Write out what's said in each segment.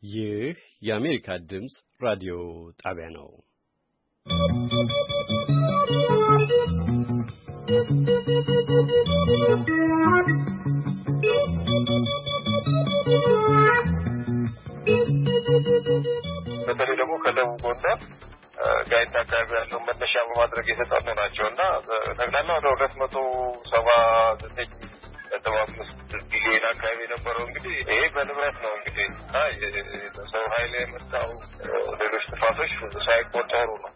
ይህ የአሜሪካ ድምፅ ራዲዮ ጣቢያ ነው። በተለይ ደግሞ ከደቡብ ጎንደር ጋይንት አካባቢ ያለው መነሻ በማድረግ የተጣኑ ናቸውና ጠቅላላ ወደ 279.5 ቢሊዮን አካባቢ የነበረው እንግዲህ ይሄ በንብረት ነው እንግዲህ ሰው ኃይል የመጣው ሌሎች ጥፋቶች ሳይቆጠሩ ነው።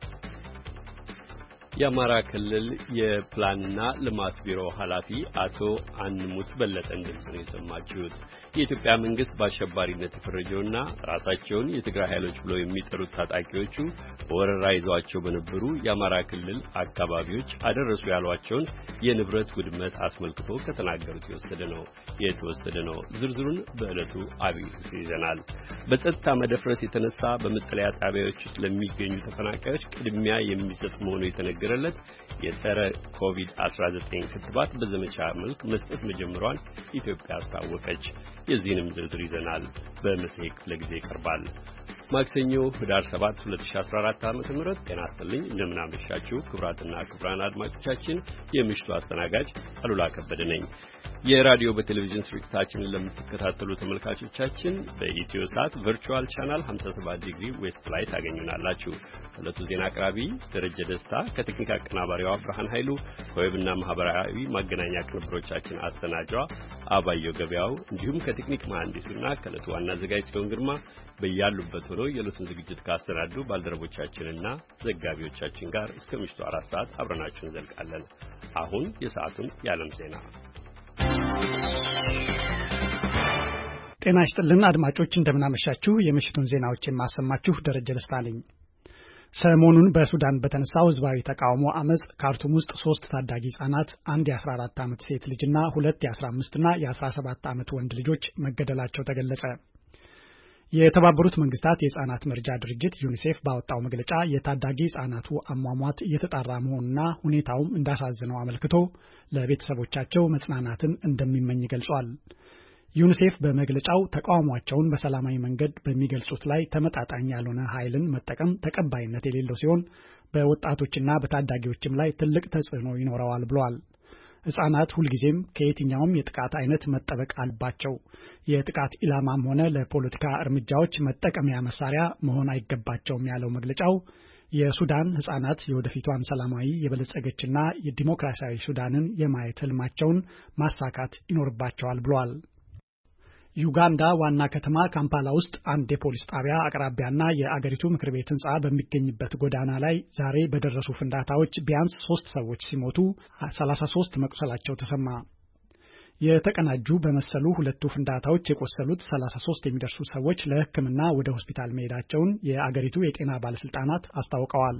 የአማራ ክልል የፕላንና ልማት ቢሮ ኃላፊ አቶ አንሙት በለጠን ድምጽ ነው የሰማችሁት። የኢትዮጵያ መንግስት በአሸባሪነት የፈረጀውና ራሳቸውን የትግራይ ኃይሎች ብለው የሚጠሩት ታጣቂዎቹ በወረራ ይዘዋቸው በነበሩ የአማራ ክልል አካባቢዎች አደረሱ ያሏቸውን የንብረት ውድመት አስመልክቶ ከተናገሩት የተወሰደ ነው። ዝርዝሩን በዕለቱ አብይ ይዘናል። በጸጥታ መደፍረስ የተነሳ በመጠለያ ጣቢያዎች ውስጥ ለሚገኙ ተፈናቃዮች ቅድሚያ የሚሰጥ መሆኑ የተነገረለት የጸረ ኮቪድ-19 ክትባት በዘመቻ መልክ መስጠት መጀመሯን ኢትዮጵያ አስታወቀች። የዚህንም ዝርዝር ይዘናል። በመጽሔት ክፍለ ጊዜ ይቀርባል። ማክሰኞ ህዳር 7 2014 ዓ.ም ጤና ይስጥልኝ። እንደምን አመሻችሁ ክቡራትና ክቡራን አድማጮቻችን። የምሽቱ አስተናጋጅ አሉላ ከበደ ነኝ። የራዲዮ በቴሌቪዥን ስርጭታችንን ለምትከታተሉ ተመልካቾቻችን በኢትዮ ሳት ቨርቹዋል ቻናል 57 ዲግሪ ዌስት ላይ ታገኙናላችሁ። ዕለቱ ዜና አቅራቢ ደረጀ ደስታ ከቴክኒክ አቀናባሪዋ ብርሃን ኃይሉ ከዌብና ማህበራዊ ማገናኛ ቅንብሮቻችን አስተናጇ አባየው ገበያው እንዲሁም ከቴክኒክ መሐንዲሱና ከዕለቱ ዋና አዘጋጅ ጽዮን ግርማ በያሉበት ሆነው የዕለቱን ዝግጅት ካሰናዱ ባልደረቦቻችንና ዘጋቢዎቻችን ጋር እስከ ምሽቱ 4 ሰዓት አብረናችሁን እንዘልቃለን። አሁን የሰዓቱን የዓለም ዜና። ጤና ይስጥልን አድማጮች፣ እንደምናመሻችሁ። የምሽቱን ዜናዎች የማሰማችሁ ደረጀ ደስታ ነኝ። ሰሞኑን በሱዳን በተነሳው ህዝባዊ ተቃውሞ አመጽ ካርቱም ውስጥ 3 ታዳጊ ህጻናት፣ አንድ የ14 ዓመት ሴት ልጅና 2 የ15 እና የ17 ዓመት ወንድ ልጆች መገደላቸው ተገለጸ። የተባበሩት መንግስታት የህጻናት መርጃ ድርጅት ዩኒሴፍ ባወጣው መግለጫ የታዳጊ ህጻናቱ አሟሟት እየተጣራ መሆኑና ሁኔታውም እንዳሳዘነው አመልክቶ ለቤተሰቦቻቸው መጽናናትን እንደሚመኝ ገልጿል። ዩኒሴፍ በመግለጫው ተቃውሟቸውን በሰላማዊ መንገድ በሚገልጹት ላይ ተመጣጣኝ ያልሆነ ኃይልን መጠቀም ተቀባይነት የሌለው ሲሆን በወጣቶችና በታዳጊዎችም ላይ ትልቅ ተጽዕኖ ይኖረዋል ብሏል። ህጻናት ሁልጊዜም ከየትኛውም የጥቃት አይነት መጠበቅ አለባቸው። የጥቃት ኢላማም ሆነ ለፖለቲካ እርምጃዎች መጠቀሚያ መሳሪያ መሆን አይገባቸውም ያለው መግለጫው የሱዳን ህጻናት የወደፊቷን ሰላማዊ የበለጸገችና የዲሞክራሲያዊ ሱዳንን የማየት ህልማቸውን ማሳካት ይኖርባቸዋል ብሏል። ዩጋንዳ ዋና ከተማ ካምፓላ ውስጥ አንድ የፖሊስ ጣቢያ አቅራቢያና የአገሪቱ ምክር ቤት ህንጻ በሚገኝበት ጎዳና ላይ ዛሬ በደረሱ ፍንዳታዎች ቢያንስ 3 ሰዎች ሲሞቱ 33 መቁሰላቸው ተሰማ። የተቀናጁ በመሰሉ ሁለቱ ፍንዳታዎች የቆሰሉት 33 የሚደርሱ ሰዎች ለሕክምና ወደ ሆስፒታል መሄዳቸውን የአገሪቱ የጤና ባለስልጣናት አስታውቀዋል።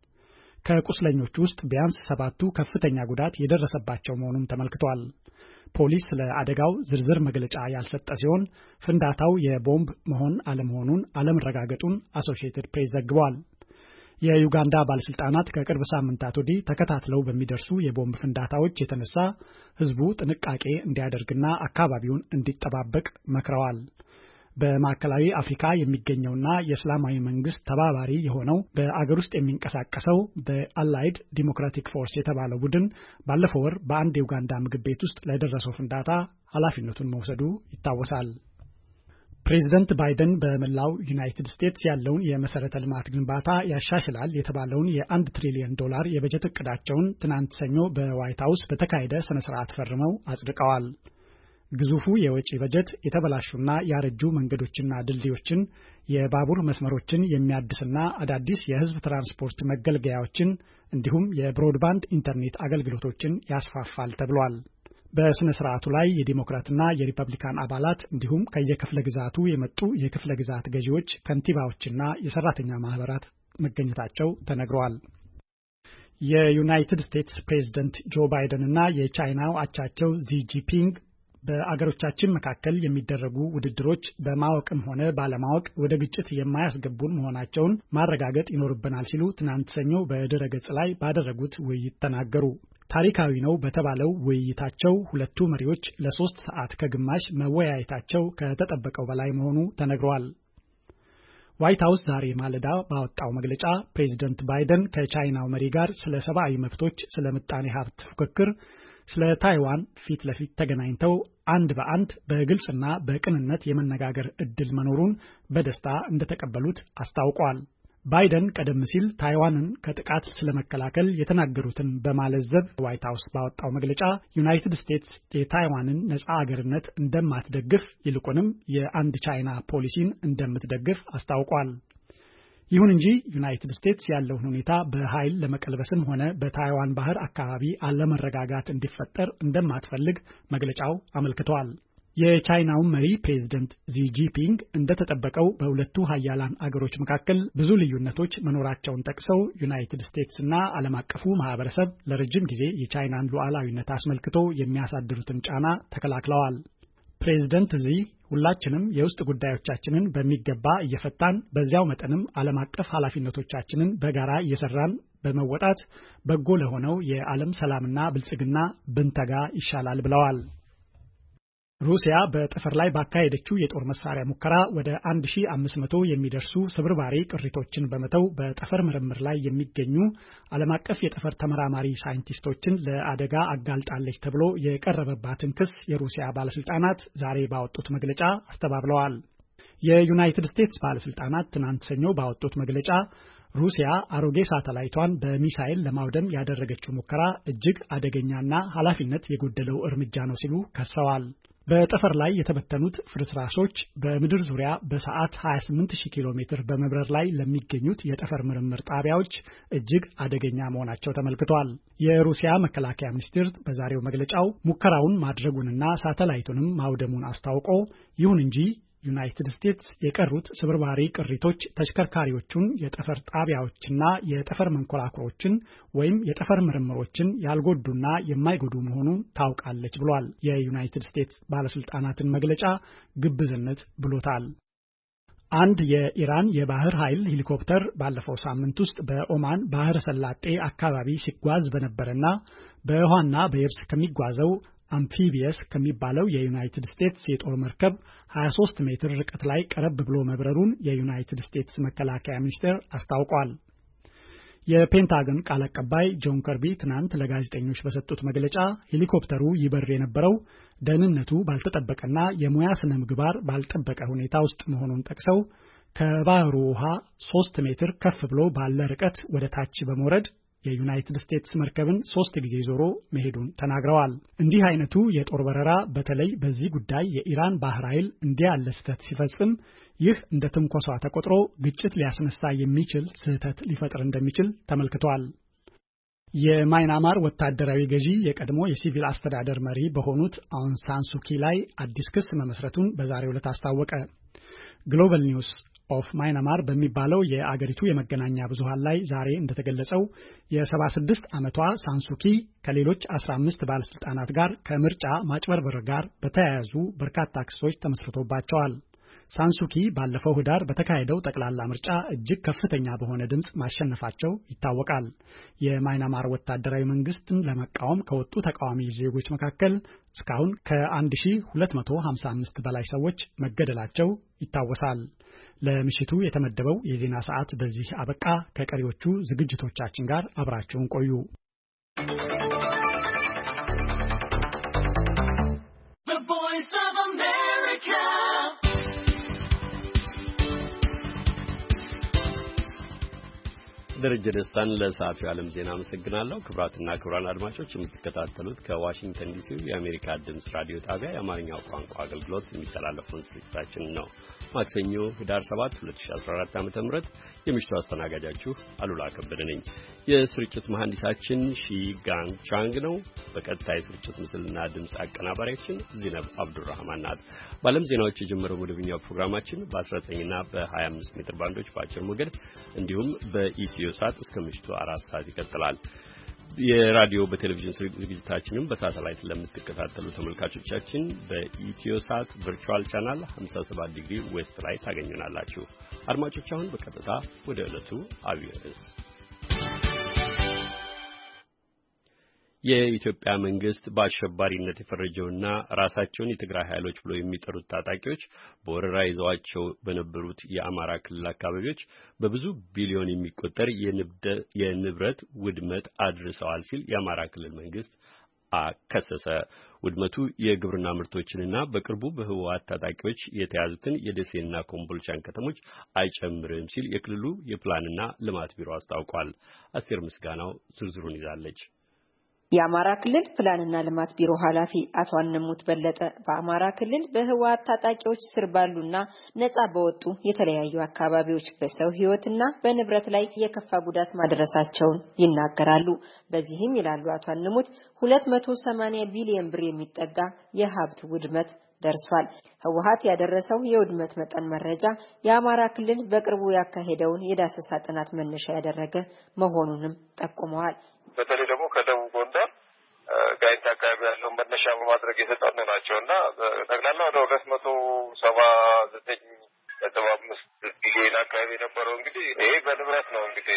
ከቁስለኞቹ ውስጥ ቢያንስ 7ቱ ከፍተኛ ጉዳት የደረሰባቸው መሆኑን ተመልክቷል። ፖሊስ ለአደጋው ዝርዝር መግለጫ ያልሰጠ ሲሆን ፍንዳታው የቦምብ መሆን አለመሆኑን አለመረጋገጡን አሶሺየትድ ፕሬስ ዘግቧል። የዩጋንዳ ባለስልጣናት ከቅርብ ሳምንታት ወዲህ ተከታትለው በሚደርሱ የቦምብ ፍንዳታዎች የተነሳ ህዝቡ ጥንቃቄ እንዲያደርግና አካባቢውን እንዲጠባበቅ መክረዋል። በማዕከላዊ አፍሪካ የሚገኘውና የእስላማዊ መንግስት ተባባሪ የሆነው በአገር ውስጥ የሚንቀሳቀሰው በአላይድ ዲሞክራቲክ ፎርስ የተባለው ቡድን ባለፈው ወር በአንድ የኡጋንዳ ምግብ ቤት ውስጥ ለደረሰው ፍንዳታ ኃላፊነቱን መውሰዱ ይታወሳል። ፕሬዚደንት ባይደን በመላው ዩናይትድ ስቴትስ ያለውን የመሰረተ ልማት ግንባታ ያሻሽላል የተባለውን የ$1 ትሪሊዮን የበጀት እቅዳቸውን ትናንት ሰኞ በዋይት ሃውስ በተካሄደ ስነ ስርዓት ፈርመው አጽድቀዋል። ግዙፉ የወጪ በጀት የተበላሹና ያረጁ መንገዶችና ድልድዮችን፣ የባቡር መስመሮችን የሚያድስና አዳዲስ የህዝብ ትራንስፖርት መገልገያዎችን እንዲሁም የብሮድባንድ ኢንተርኔት አገልግሎቶችን ያስፋፋል ተብሏል። በስነ ስርዓቱ ላይ የዲሞክራትና የሪፐብሊካን አባላት እንዲሁም ከየክፍለ ግዛቱ የመጡ የክፍለ ግዛት ገዢዎች፣ ከንቲባዎችና የሰራተኛ ማህበራት መገኘታቸው ተነግሯል። የዩናይትድ ስቴትስ ፕሬዝዳንት ጆ ባይደን እና የቻይናው አቻቸው ዢ ጂንፒንግ በአገሮቻችን መካከል የሚደረጉ ውድድሮች በማወቅም ሆነ ባለማወቅ ወደ ግጭት የማያስገቡን መሆናቸውን ማረጋገጥ ይኖርብናል ሲሉ ትናንት ሰኞ በድረ-ገጽ ላይ ባደረጉት ውይይት ተናገሩ። ታሪካዊ ነው በተባለው ውይይታቸው ሁለቱ መሪዎች ለ3 ሰዓት ከግማሽ መወያየታቸው ከተጠበቀው በላይ መሆኑ ተነግሯል። ዋይት ሃውስ ዛሬ ማለዳ ባወጣው መግለጫ ፕሬዚደንት ባይደን ከቻይናው መሪ ጋር ስለ ሰብአዊ መብቶች፣ ስለ ምጣኔ ሀብት ፉክክር፣ ስለ ታይዋን ፊት ለፊት ተገናኝተው አንድ በአንድ በግልጽና በቅንነት የመነጋገር እድል መኖሩን በደስታ እንደተቀበሉት አስታውቀዋል። ባይደን ቀደም ሲል ታይዋንን ከጥቃት ስለመከላከል የተናገሩትን በማለዘብ ዋይት ሃውስ ባወጣው መግለጫ ዩናይትድ ስቴትስ የታይዋንን ነፃ አገርነት እንደማትደግፍ ይልቁንም የአንድ ቻይና ፖሊሲን እንደምትደግፍ አስታውቋል። ይሁን እንጂ ዩናይትድ ስቴትስ ያለውን ሁኔታ በኃይል ለመቀልበስም ሆነ በታይዋን ባህር አካባቢ አለመረጋጋት እንዲፈጠር እንደማትፈልግ መግለጫው አመልክቷል። የቻይናው መሪ ፕሬዝዳንት ዢ ጂንፒንግ እንደተጠበቀው በሁለቱ ሀያላን አገሮች መካከል ብዙ ልዩነቶች መኖራቸውን ጠቅሰው ዩናይትድ ስቴትስ እና ዓለም አቀፉ ማህበረሰብ ለረጅም ጊዜ የቻይናን ሉዓላዊነት አስመልክቶ የሚያሳድሩትን ጫና ተከላክለዋል። ፕሬዝዳንት ዢ ሁላችንም የውስጥ ጉዳዮቻችንን በሚገባ እየፈታን በዚያው መጠንም ዓለም አቀፍ ኃላፊነቶቻችንን በጋራ እየሰራን በመወጣት በጎ ለሆነው የዓለም ሰላምና ብልጽግና ብንተጋ ይሻላል ብለዋል። ሩሲያ በጠፈር ላይ ባካሄደችው የጦር መሳሪያ ሙከራ ወደ 1500 የሚደርሱ ስብርባሪ ቅሪቶችን በመተው በጠፈር ምርምር ላይ የሚገኙ ዓለም አቀፍ የጠፈር ተመራማሪ ሳይንቲስቶችን ለአደጋ አጋልጣለች ተብሎ የቀረበባትን ክስ የሩሲያ ባለስልጣናት ዛሬ ባወጡት መግለጫ አስተባብለዋል። የዩናይትድ ስቴትስ ባለስልጣናት ትናንት ሰኞ ባወጡት መግለጫ ሩሲያ አሮጌ ሳተላይቷን በሚሳኤል ለማውደም ያደረገችው ሙከራ እጅግ አደገኛና ኃላፊነት የጎደለው እርምጃ ነው ሲሉ ከሰዋል። በጠፈር ላይ የተበተኑት ፍርስራሾች በምድር ዙሪያ በሰዓት 28000 ኪሎ ሜትር በመብረር ላይ ለሚገኙት የጠፈር ምርምር ጣቢያዎች እጅግ አደገኛ መሆናቸው ተመልክቷል። የሩሲያ መከላከያ ሚኒስቴር በዛሬው መግለጫው ሙከራውን ማድረጉንና ሳተላይቱንም ማውደሙን አስታውቆ ይሁን እንጂ ዩናይትድ ስቴትስ የቀሩት ስብርባሪ ቅሪቶች ተሽከርካሪዎቹን የጠፈር ጣቢያዎችና የጠፈር መንኮራኩሮችን ወይም የጠፈር ምርምሮችን ያልጎዱና የማይጎዱ መሆኑን ታውቃለች ብሏል። የዩናይትድ ስቴትስ ባለስልጣናትን መግለጫ ግብዝነት ብሎታል። አንድ የኢራን የባህር ኃይል ሄሊኮፕተር ባለፈው ሳምንት ውስጥ በኦማን ባህረ ሰላጤ አካባቢ ሲጓዝ በነበረና በውሃና በየብስ ከሚጓዘው አምፊቢየስ ከሚባለው የዩናይትድ ስቴትስ የጦር መርከብ 23 ሜትር ርቀት ላይ ቀረብ ብሎ መብረሩን የዩናይትድ ስቴትስ መከላከያ ሚኒስቴር አስታውቋል። የፔንታገን ቃል አቀባይ ጆን ከርቢ ትናንት ለጋዜጠኞች በሰጡት መግለጫ ሄሊኮፕተሩ ይበር የነበረው ደህንነቱ ባልተጠበቀና የሙያ ስነ ምግባር ባልጠበቀ ሁኔታ ውስጥ መሆኑን ጠቅሰው ከባህሩ ውሃ 3 ሜትር ከፍ ብሎ ባለ ርቀት ወደ ታች በመውረድ የዩናይትድ ስቴትስ መርከብን 3 ጊዜ ዞሮ መሄዱን ተናግረዋል። እንዲህ አይነቱ የጦር በረራ በተለይ በዚህ ጉዳይ የኢራን ባህር ኃይል እንዲህ ያለ ስህተት ሲፈጽም ይህ እንደ ትንኮሳ ተቆጥሮ ግጭት ሊያስነሳ የሚችል ስህተት ሊፈጥር እንደሚችል ተመልክቷል። የማይናማር ወታደራዊ ገዢ የቀድሞ የሲቪል አስተዳደር መሪ በሆኑት አውንግ ሳን ሱኪ ላይ አዲስ ክስ መመስረቱን በዛሬው ዕለት አስታወቀ። ግሎባል ኒውስ ኦፍ ማይናማር በሚባለው የአገሪቱ የመገናኛ ብዙሃን ላይ ዛሬ እንደተገለጸው የ76 ዓመቷ ሳንሱኪ ከሌሎች 15 ባለስልጣናት ጋር ከምርጫ ማጭበርበር ጋር በተያያዙ በርካታ ክሶች ተመስርቶባቸዋል። ሳንሱኪ ባለፈው ህዳር በተካሄደው ጠቅላላ ምርጫ እጅግ ከፍተኛ በሆነ ድምጽ ማሸነፋቸው ይታወቃል። የማይናማር ወታደራዊ መንግስትን ለመቃወም ከወጡ ተቃዋሚ ዜጎች መካከል እስካሁን ከ1255 በላይ ሰዎች መገደላቸው ይታወሳል። ለምሽቱ የተመደበው የዜና ሰዓት በዚህ አበቃ። ከቀሪዎቹ ዝግጅቶቻችን ጋር አብራችሁን ቆዩ። ደረጀ ደስታን ለሰዓቱ የዓለም ዜና አመሰግናለሁ። ክቡራትና ክቡራን አድማጮች የምትከታተሉት ከዋሽንግተን ዲሲ የአሜሪካ ድምጽ ራዲዮ ጣቢያ የአማርኛው ቋንቋ አገልግሎት የሚተላለፈውን ስርጭታችን ነው። ማክሰኞ ህዳር 7 2014 ዓ.ም የምሽቱ አስተናጋጃችሁ አሉላ ከበደ ነኝ። የስርጭት መሐንዲሳችን ሺጋን ቻንግ ነው። በቀጥታ የስርጭት ምስልና ድምጽ አቀናባሪያችን ዚነብ አብዱራህማን ናት። በዓለም ዜናዎች የጀመረው መደበኛው ፕሮግራማችን በ19ና በ25 ሜትር ባንዶች በአጭር ሞገድ እንዲሁም በኢትዮ ሰዓት እስከ ምሽቱ 4 ሰዓት ይቀጥላል። የራዲዮ በቴሌቪዥን ዝግጅታችንም በሳተላይት ለምትከታተሉ ተመልካቾቻችን በኢትዮ ሰዓት ቨርቹዋል ቻናል 57 ዲግሪ ዌስት ላይ ታገኙናላችሁ። አድማጮች አሁን በቀጥታ ወደ ዕለቱ አብይ ርዕስ የኢትዮጵያ መንግስት በአሸባሪነት የፈረጀውና ራሳቸውን የትግራይ ኃይሎች ብሎ የሚጠሩት ታጣቂዎች በወረራ ይዘዋቸው በነበሩት የአማራ ክልል አካባቢዎች በብዙ ቢሊዮን የሚቆጠር የንብረት ውድመት አድርሰዋል ሲል የአማራ ክልል መንግስት ከሰሰ። ውድመቱ የግብርና ምርቶችንና በቅርቡ በህወሓት ታጣቂዎች የተያዙትን የደሴና ኮምቦልቻን ከተሞች አይጨምርም ሲል የክልሉ የፕላንና ልማት ቢሮ አስታውቋል። አስቴር ምስጋናው ዝርዝሩን ይዛለች። የአማራ ክልል ፕላንና ልማት ቢሮ ኃላፊ አቶ አንሙት በለጠ በአማራ ክልል በህወሓት ታጣቂዎች ስር ባሉና ነጻ በወጡ የተለያዩ አካባቢዎች በሰው ህይወትና በንብረት ላይ የከፋ ጉዳት ማድረሳቸውን ይናገራሉ። በዚህም ይላሉ አቶ አንሙት 280 ቢሊዮን ብር የሚጠጋ የሀብት ውድመት ደርሷል። ህወሓት ያደረሰው የውድመት መጠን መረጃ የአማራ ክልል በቅርቡ ያካሄደውን የዳሰሳ ጥናት መነሻ ያደረገ መሆኑንም ጠቁመዋል። በተለይ ደግሞ ከደቡብ ጎንደር ጋይንት አካባቢ ያለው መነሻ በማድረግ የተጠኑ ናቸውና ጠቅላላ ወደ 279.5 ቢሊዮን አካባቢ የነበረው እንግዲህ ይሄ በንብረት ነው። እንግዲህ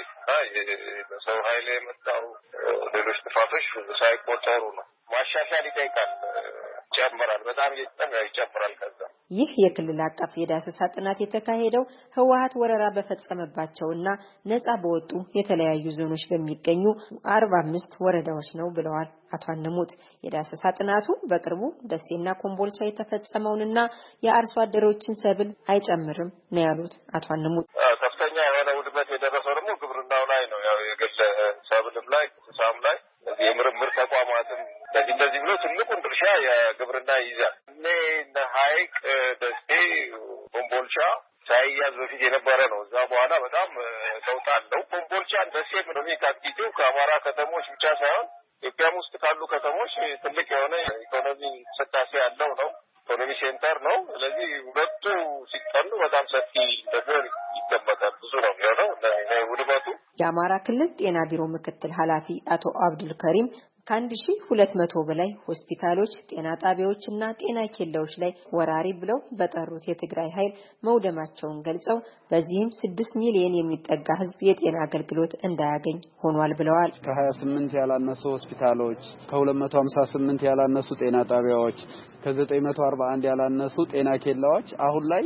በሰው ኃይል የመጣው ሌሎች ጥፋቶች ሳይቆጠሩ ነው። ማሻሻል ይጠይቃል። ይጨምራል፣ በጣም ይጨምራል። ከዛ ይህ የክልል አቀፍ የዳሰሳ ጥናት የተካሄደው ህወሓት ወረራ በፈጸመባቸውና ነጻ በወጡ የተለያዩ ዞኖች በሚገኙ 45 ወረዳዎች ነው ብለዋል አቶ አንሙት። የዳሰሳ ጥናቱ በቅርቡ ደሴና ኮምቦልቻ የተፈጸመውንና የአርሶ አደሮችን ሰብል አይጨምርም ነው ያሉት አቶ አንሙት። ከፍተኛ የሆነ ውድመት የደረሰው ደግሞ ግብርናው ላይ ነው። ያው የግል ሰብልም ላይ እንስሳም ላይ የምርምር ተቋማትም እንደዚህ ብሎ ትልቁን ድርሻ የግብርና ይይዛል። እነ ሐይቅ፣ ደሴ፣ ኮምቦልቻ ሳይያዝ በፊት የነበረ ነው። እዛ በኋላ በጣም ለውጥ አለው። ኮምቦልቻን ደሴም ነው የሚካትተው ከአማራ ከተሞች ብቻ ሳይሆን ኢትዮጵያም ውስጥ ካሉ ከተሞች ትልቅ የሆነ ኢኮኖሚ እንቅስቃሴ ያለው ነው። ኢኮኖሚ ሴንተር ነው። ስለዚህ ሁለቱ ሲጠኑ በጣም ሰፊ እንደሆነ ይገመታል። ብዙ ነው የሚሆነው ውድመቱ። የአማራ ክልል ጤና ቢሮ ምክትል ኃላፊ አቶ አብዱል ከሪም ከ1200 በላይ ሆስፒታሎች፣ ጤና ጣቢያዎችና ጤና ኬላዎች ላይ ወራሪ ብለው በጠሩት የትግራይ ኃይል መውደማቸውን ገልጸው በዚህም 6 ሚሊዮን የሚጠጋ ሕዝብ የጤና አገልግሎት እንዳያገኝ ሆኗል ብለዋል። ከ28 ያላነሱ ሆስፒታሎች፣ ከ258 ያላነሱ ጤና ጣቢያዎች፣ ከ941 ያላነሱ ጤና ኬላዎች አሁን ላይ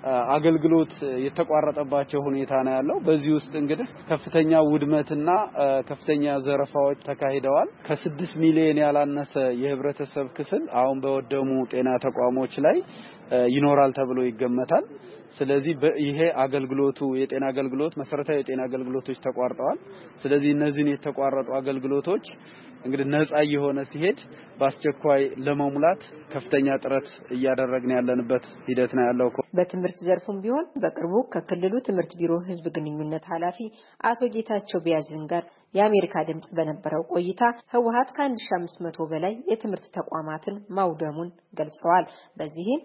አገልግሎት የተቋረጠባቸው ሁኔታ ነው ያለው። በዚህ ውስጥ እንግዲህ ከፍተኛ ውድመትና ከፍተኛ ዘረፋዎች ተካሂደዋል። ከ6 ሚሊዮን ያላነሰ የህብረተሰብ ክፍል አሁን በወደሙ ጤና ተቋሞች ላይ ይኖራል ተብሎ ይገመታል። ስለዚህ ይሄ አገልግሎቱ የጤና አገልግሎት መሰረታዊ የጤና አገልግሎቶች ተቋርጠዋል። ስለዚህ እነዚህን የተቋረጡ አገልግሎቶች እንግዲህ ነፃ የሆነ ሲሄድ በአስቸኳይ ለመሙላት ከፍተኛ ጥረት እያደረግን ያለንበት ሂደት ነው ያለው። በትምህርት ዘርፉም ቢሆን በቅርቡ ከክልሉ ትምህርት ቢሮ ህዝብ ግንኙነት ኃላፊ አቶ ጌታቸው ቢያዝን ጋር የአሜሪካ ድምጽ በነበረው ቆይታ ህወሓት ከ1500 በላይ የትምህርት ተቋማትን ማውደሙን ገልጸዋል። በዚህም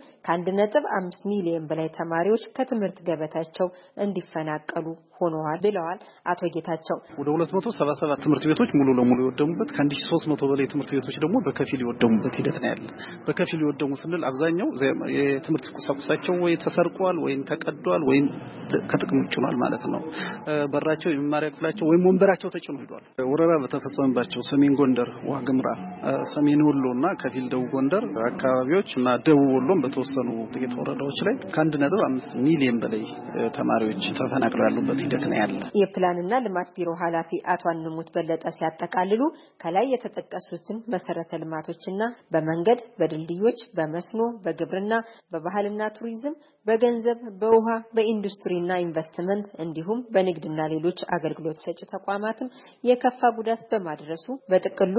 ከ1.5 ሚሊዮን በላይ ተማሪዎች ከትምህርት ገበታቸው እንዲፈናቀሉ ሆነዋል ብለዋል አቶ ጌታቸው። ወደ 277 ትምህርት ቤቶች ሙሉ ለሙሉ የወደሙበት፣ ከ1300 በላይ ትምህርት ቤቶች ደግሞ በከፊል የወደሙበት ሂደት ነው ያለ። በከፊል የወደሙ ስንል አብዛኛው የትምህርት ቁሳቁሳቸው ወይ ተሰርቋል ወይም ተቀዷል ወይም ከጥቅም ውጭ ሆኗል ማለት ነው። በራቸው የመማሪያ ክፍላቸው ወይም ወንበራቸው ተጭኖ ሄዷል። ወረራ በተፈጸመባቸው ሰሜን ጎንደር፣ ዋግምራ፣ ሰሜን ወሎና ከፊል ደቡብ ጎንደር አካባቢዎች እና ደቡብ ወሎም በተወሰኑ ጥቂት ወረዳዎች ላይ ከ1.5 ሚሊዮን በላይ ተማሪዎች ተፈናቅለው ያሉበት ሂደት ነው ያለ። የፕላንና ልማት ቢሮ ኃላፊ አቶ አንሙት በለጠ ሲያጠቃልሉ ከላይ የተጠቀሱትን መሰረተ ልማቶችና በመንገድ፣ በድልድዮች፣ በመስኖ፣ በግብርና፣ በባህልና ቱሪዝም፣ በገንዘብ፣ በውሃ፣ በኢንዱስትሪና ኢንቨስትመንት እንዲሁም በንግድና ሌሎች አገልግሎት ሰጪ ተቋማትም የከፋ ጉዳት በማድረሱ በጥቅሉ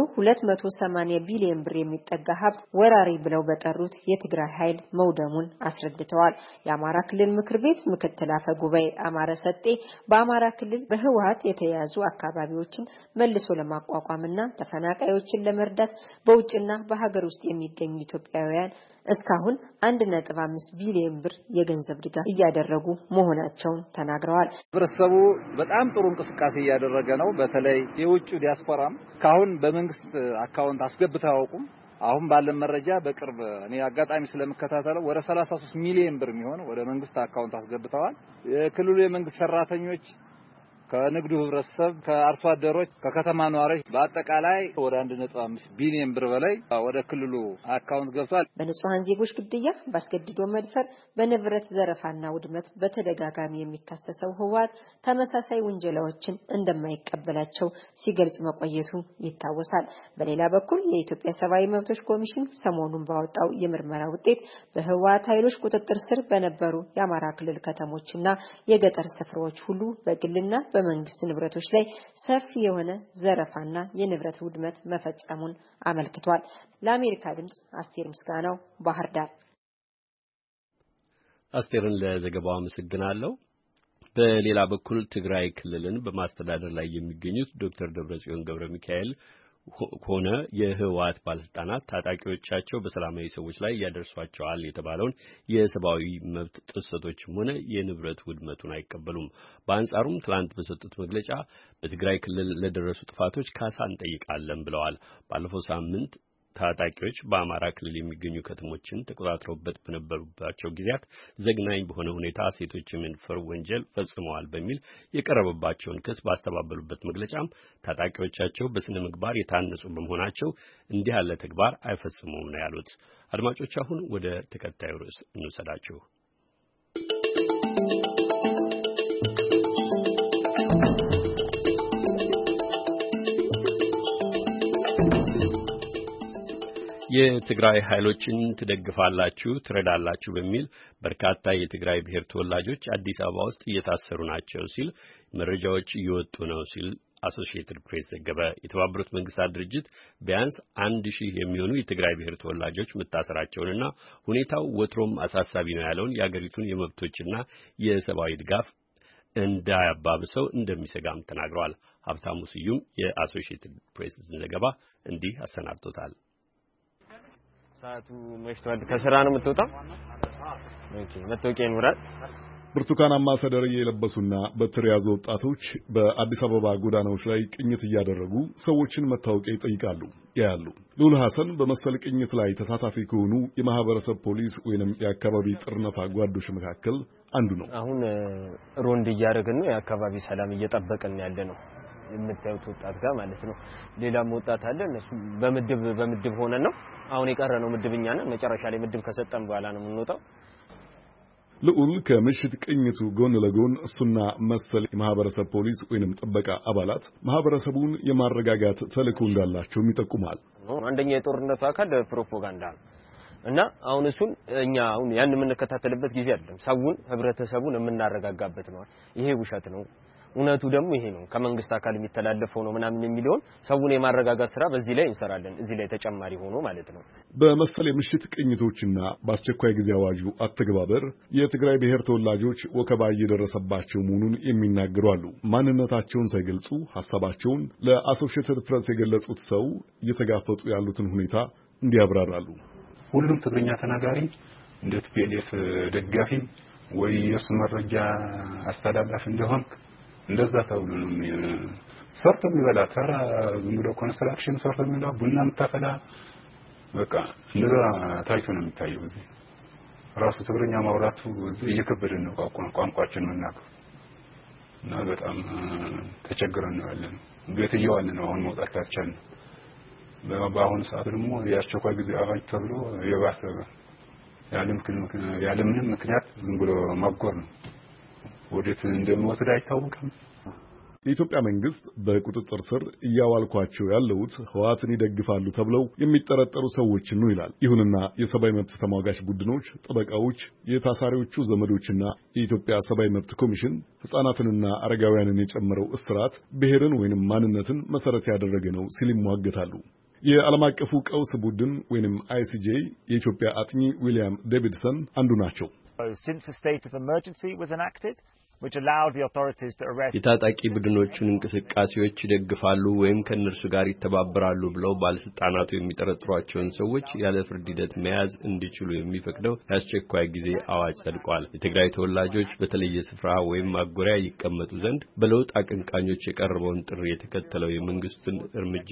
280 ቢሊዮን ብር የሚጠጋ ሀብት ወራሪ ብለው በጠሩት የትግራይ ኃይል መውደሙን አስረድተዋል። የአማራ ክልል ምክር ቤት ምክትል አፈ ጉባኤ አማረ ሰጤ በአማራ ክልል በህወሓት የተያዙ አካባቢዎችን መልሶ ለማቋቋምና ተፈናቃዮችን ለመርዳት በውጭና በሀገር ውስጥ የሚገኙ ኢትዮጵያውያን እስካሁን 1.5 ቢሊዮን ብር የገንዘብ ድጋፍ እያደረጉ መሆናቸውን ተናግረዋል። ህብረተሰቡ በጣም ጥሩ እንቅስቃሴ እያደረገ ነው። በተለይ የውጭ ዲያስፖራም ካሁን በመንግስት አካውንት አስገብተው አውቁም። አሁን ባለን መረጃ በቅርብ እኔ አጋጣሚ ስለምከታተለው ወደ 33 ሚሊዮን ብር የሚሆን ወደ መንግስት አካውንት አስገብተዋል። የክልሉ የመንግስት ሰራተኞች ከንግዱ ህብረተሰብ ከአርሶ አደሮች ከከተማ ነዋሪዎች በአጠቃላይ ወደ 1.5 ቢሊዮን ብር በላይ ወደ ክልሉ አካውንት ገብቷል። በንጹሃን ዜጎች ግድያ፣ ባስገድዶ መድፈር፣ በንብረት ዘረፋና ውድመት በተደጋጋሚ የሚከሰሰው ህወሓት ተመሳሳይ ውንጀላዎችን እንደማይቀበላቸው ሲገልጽ መቆየቱ ይታወሳል። በሌላ በኩል የኢትዮጵያ ሰብአዊ መብቶች ኮሚሽን ሰሞኑን ባወጣው የምርመራ ውጤት በህወሓት ኃይሎች ቁጥጥር ስር በነበሩ የአማራ ክልል ከተሞችና የገጠር ስፍራዎች ሁሉ በግልና በመንግስት ንብረቶች ላይ ሰፊ የሆነ ዘረፋና የንብረት ውድመት መፈጸሙን አመልክቷል። ለአሜሪካ ድምጽ አስቴር ምስጋናው ባህር ዳር። አስቴርን ለዘገባው አመሰግናለሁ። በሌላ በኩል ትግራይ ክልልን በማስተዳደር ላይ የሚገኙት ዶክተር ደብረጽዮን ገብረ ሚካኤል ሆነ የህወሓት ባለስልጣናት ታጣቂዎቻቸው በሰላማዊ ሰዎች ላይ ያደርሷቸዋል የተባለውን የሰብአዊ መብት ጥሰቶችም ሆነ የንብረት ውድመቱን አይቀበሉም። በአንጻሩም ትላንት በሰጡት መግለጫ በትግራይ ክልል ለደረሱ ጥፋቶች ካሳ እንጠይቃለን ብለዋል። ባለፈው ሳምንት ታጣቂዎች በአማራ ክልል የሚገኙ ከተሞችን ተቆጣጥረውበት በነበሩባቸው ጊዜያት ዘግናኝ በሆነ ሁኔታ ሴቶችን የመድፈር ወንጀል ፈጽመዋል በሚል የቀረበባቸውን ክስ ባስተባበሉበት መግለጫም ታጣቂዎቻቸው በስነ ምግባር የታነጹ በመሆናቸው እንዲህ ያለ ተግባር አይፈጽሙም ነው ያሉት። አድማጮች አሁን ወደ ተከታዩ ርዕስ እንውሰዳችሁ። የትግራይ ኃይሎችን ትደግፋላችሁ ትረዳላችሁ በሚል በርካታ የትግራይ ብሔር ተወላጆች አዲስ አበባ ውስጥ እየታሰሩ ናቸው ሲል መረጃዎች እየወጡ ነው ሲል አሶሺየትድ ፕሬስ ዘገበ። የተባበሩት መንግስታት ድርጅት ቢያንስ 1000 የሚሆኑ የትግራይ ብሔር ተወላጆች መታሰራቸውንና ሁኔታው ወትሮም አሳሳቢ ነው ያለውን የአገሪቱን የመብቶችና የሰብአዊ ድጋፍ እንዳያባብሰው እንደሚሰጋም ተናግረዋል። ሀብታሙ ስዩም የአሶሺየትድ ፕሬስን ዘገባ እንዲህ አሰናድቶታል። ሰዓቱ መሽቷል። ከስራ ነው የምትወጣው? ኦኬ መታወቂያ ይኖራል። ብርቱካናማ ሰደርዬ የለበሱና በትር የያዙ ወጣቶች በአዲስ አበባ ጎዳናዎች ላይ ቅኝት እያደረጉ ሰዎችን መታወቂያ ይጠይቃሉ ያያሉ። ሉል ሐሰን በመሰል ቅኝት ላይ ተሳታፊ ከሆኑ የማህበረሰብ ፖሊስ ወይንም የአካባቢ ጥርነፋ ጓዶች መካከል አንዱ ነው። አሁን ሮንድ እያደረግን ነው። የአካባቢ ሰላም እየጠበቅን ያለ ነው የምታዩት ወጣት ጋር ማለት ነው። ሌላም ወጣት አለ። እነሱ በምድብ ሆነን ነው አሁን የቀረነው ምድብኛ ነን። መጨረሻ ላይ ምድብ ከሰጠን በኋላ ነው የምንወጣው። ልዑል ከምሽት ቅኝቱ ጎን ለጎን እሱና መሰል የማህበረሰብ ፖሊስ ወይንም ጥበቃ አባላት ማህበረሰቡን የማረጋጋት ተልዕኮ እንዳላቸው ይጠቁማል። አንደኛ የጦርነቱ አካል ፕሮፓጋንዳ ነው እና አሁን እሱን እኛ አሁን ያን የምንከታተልበት ጊዜ አይደለም። ሰውን ህብረተሰቡን የምናረጋጋበት ነው። ይሄ ውሸት ነው። እውነቱ ደግሞ ይሄ ነው። ከመንግስት አካል የሚተላለፈው ነው ምናምን የሚለውን ሰውን የማረጋጋት ስራ በዚህ ላይ እንሰራለን። እዚህ ላይ ተጨማሪ ሆኖ ማለት ነው። በመሰል የምሽት ቅኝቶችና በአስቸኳይ ጊዜ አዋጁ አተገባበር የትግራይ ብሔር ተወላጆች ወከባ እየደረሰባቸው መሆኑን የሚናገሩ አሉ። ማንነታቸውን ሳይገልጹ ሐሳባቸውን ለአሶሺየትድ ፕሬስ የገለጹት ሰው እየተጋፈጡ ያሉትን ሁኔታ እንዲያብራራሉ። ሁሉም ትግርኛ ተናጋሪ እንደ ቲፒኤልኤፍ ደጋፊ ወይ የሱ መረጃ አስተዳዳሪ እንደሆን እንደዛ ተብሎ ነው ሰርቶ የሚበላ ተራ ዝም ብሎ ኮንስትራክሽን ሰርቶ የሚበላ ቡና የምታፈላ በቃ እንደዛ ታይቶ ነው የሚታየው። እዚህ ራሱ ትግርኛ ማውራቱ እዚህ እየከበደን ነው ቋንቋችን መናገር እና በጣም ተቸግረን ነው ያለን። ቤት እየዋልን ነው አሁን መውጣት አልቻልንም። በአሁኑ ሰዓት ደግሞ የአስቸኳይ ጊዜ አዋጅ ተብሎ የባሰ ያለምንም ምክንያት ዝም ብሎ ማጎር ነው። ወዴት እንደሚወስድ አይታወቅም። የኢትዮጵያ መንግስት በቁጥጥር ስር እያዋልኳቸው ያለውት ህወሓትን ይደግፋሉ ተብለው የሚጠረጠሩ ሰዎችን ነው ይላል። ይሁንና የሰብአዊ መብት ተሟጋች ቡድኖች፣ ጠበቃዎች፣ የታሳሪዎቹ ዘመዶችና የኢትዮጵያ ሰብአዊ መብት ኮሚሽን ህጻናትንና አረጋውያንን የጨመረው እስራት ብሔርን ወይንም ማንነትን መሰረት ያደረገ ነው ሲል ይሟገታሉ። የዓለም አቀፉ ቀውስ ቡድን ወይንም ICJ የኢትዮጵያ አጥኚ ዊሊያም ዴቪድሰን አንዱ ናቸው። Since the state of emergency was enacted, which allowed the authorities to arrest የታጣቂ ቡድኖቹን እንቅስቃሴዎች ይደግፋሉ ወይም ከነርሱ ጋር ይተባበራሉ ብለው ባለስልጣናቱ የሚጠረጥሯቸውን ሰዎች ያለ ፍርድ ሂደት መያዝ እንዲችሉ የሚፈቅደው የአስቸኳይ ጊዜ አዋጅ ጸድቋል። የትግራይ ተወላጆች በተለየ ስፍራ ወይም ማጎሪያ ይቀመጡ ዘንድ በለውጥ አቀንቃኞች የቀረበውን ጥሪ የተከተለው የመንግስትን እርምጃ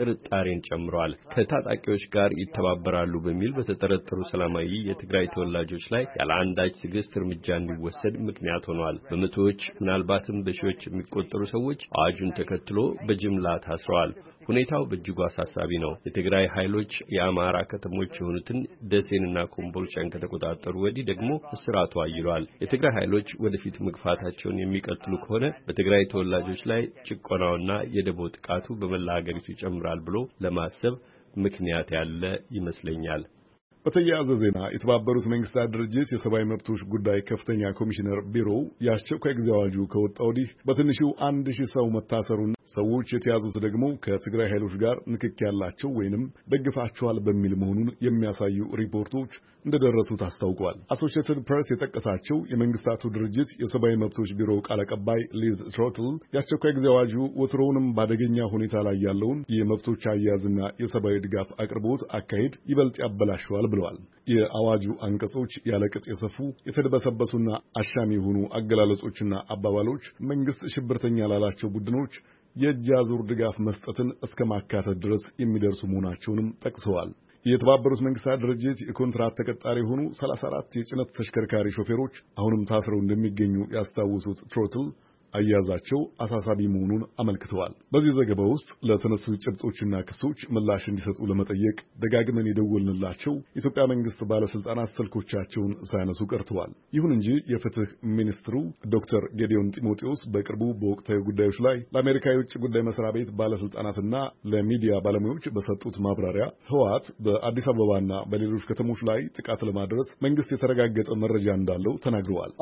ጥርጣሬን ጨምሯል። ከታጣቂዎች ጋር ይተባበራሉ በሚል በተጠረጠሩ ሰላማዊ የትግራይ ተወላጆች ላይ ያለ አንዳች ትዕግስት እርምጃ እንዲወሰድ ምክንያት ሆኗል። በመቶዎች ምናልባትም በሺዎች የሚቆጠሩ ሰዎች አዋጁን ተከትሎ በጅምላ ታስረዋል። ሁኔታው በእጅጉ አሳሳቢ ነው። የትግራይ ኃይሎች የአማራ ከተሞች የሆኑትን ደሴንና ኮምቦልቻን ከተቆጣጠሩ ወዲህ ደግሞ እስራቱ አይሏል። የትግራይ ኃይሎች ወደፊት መግፋታቸውን የሚቀጥሉ ከሆነ በትግራይ ተወላጆች ላይ ጭቆናውና የደቦ ጥቃቱ በመላ ሀገሪቱ ይጨምራል ብሎ ለማሰብ ምክንያት ያለ ይመስለኛል። በተያያዘ ዜና የተባበሩት መንግስታት ድርጅት የሰብአዊ መብቶች ጉዳይ ከፍተኛ ኮሚሽነር ቢሮ የአስቸኳይ ጊዜ አዋጁ ከወጣ ወዲህ በትንሹ 1000 ሰው መታሰሩን፣ ሰዎች የተያዙት ደግሞ ከትግራይ ኃይሎች ጋር ንክኪ ያላቸው ወይንም ደግፋቸዋል በሚል መሆኑን የሚያሳዩ ሪፖርቶች እንደደረሱት አስታውቋል። አሶሺየትድ ፕሬስ የጠቀሳቸው የመንግስታቱ ድርጅት የሰብአዊ መብቶች ቢሮ ቃል አቀባይ ሊዝ ትሮትል የአስቸኳይ ጊዜ አዋጁ ወትሮውንም ባደገኛ ሁኔታ ላይ ያለውን የመብቶች አያያዝና የሰብአዊ ድጋፍ አቅርቦት አካሄድ ይበልጥ ያበላሸዋል ብለዋል። የአዋጁ አንቀጾች ያለቅጥ የሰፉ የተደበሰበሱና አሻሚ የሆኑ አገላለጾችና አባባሎች መንግስት ሽብርተኛ ላላቸው ቡድኖች የእጅ አዙር ድጋፍ መስጠትን እስከ ማካተት ድረስ የሚደርሱ መሆናቸውንም ጠቅሰዋል። የተባበሩት መንግስታት ድርጅት የኮንትራት ተቀጣሪ የሆኑ 34 የጭነት ተሽከርካሪ ሾፌሮች አሁንም ታስረው እንደሚገኙ ያስታወሱት ትሮትል አያያዛቸው አሳሳቢ መሆኑን አመልክተዋል። በዚህ ዘገባ ውስጥ ለተነሱ ጭብጦችና ክሶች ምላሽ እንዲሰጡ ለመጠየቅ ደጋግመን የደወልንላቸው የኢትዮጵያ መንግስት ባለስልጣናት ስልኮቻቸውን ሳያነሱ ቀርተዋል። ይሁን እንጂ የፍትህ ሚኒስትሩ ዶክተር ጌዲዮን ጢሞቴዎስ በቅርቡ በወቅታዊ ጉዳዮች ላይ ለአሜሪካ የውጭ ጉዳይ መስሪያ ቤት ባለስልጣናትና ለሚዲያ ባለሙያዎች በሰጡት ማብራሪያ ህወሓት በአዲስ አበባና በሌሎች ከተሞች ላይ ጥቃት ለማድረስ መንግስት የተረጋገጠ መረጃ እንዳለው ተናግረዋል።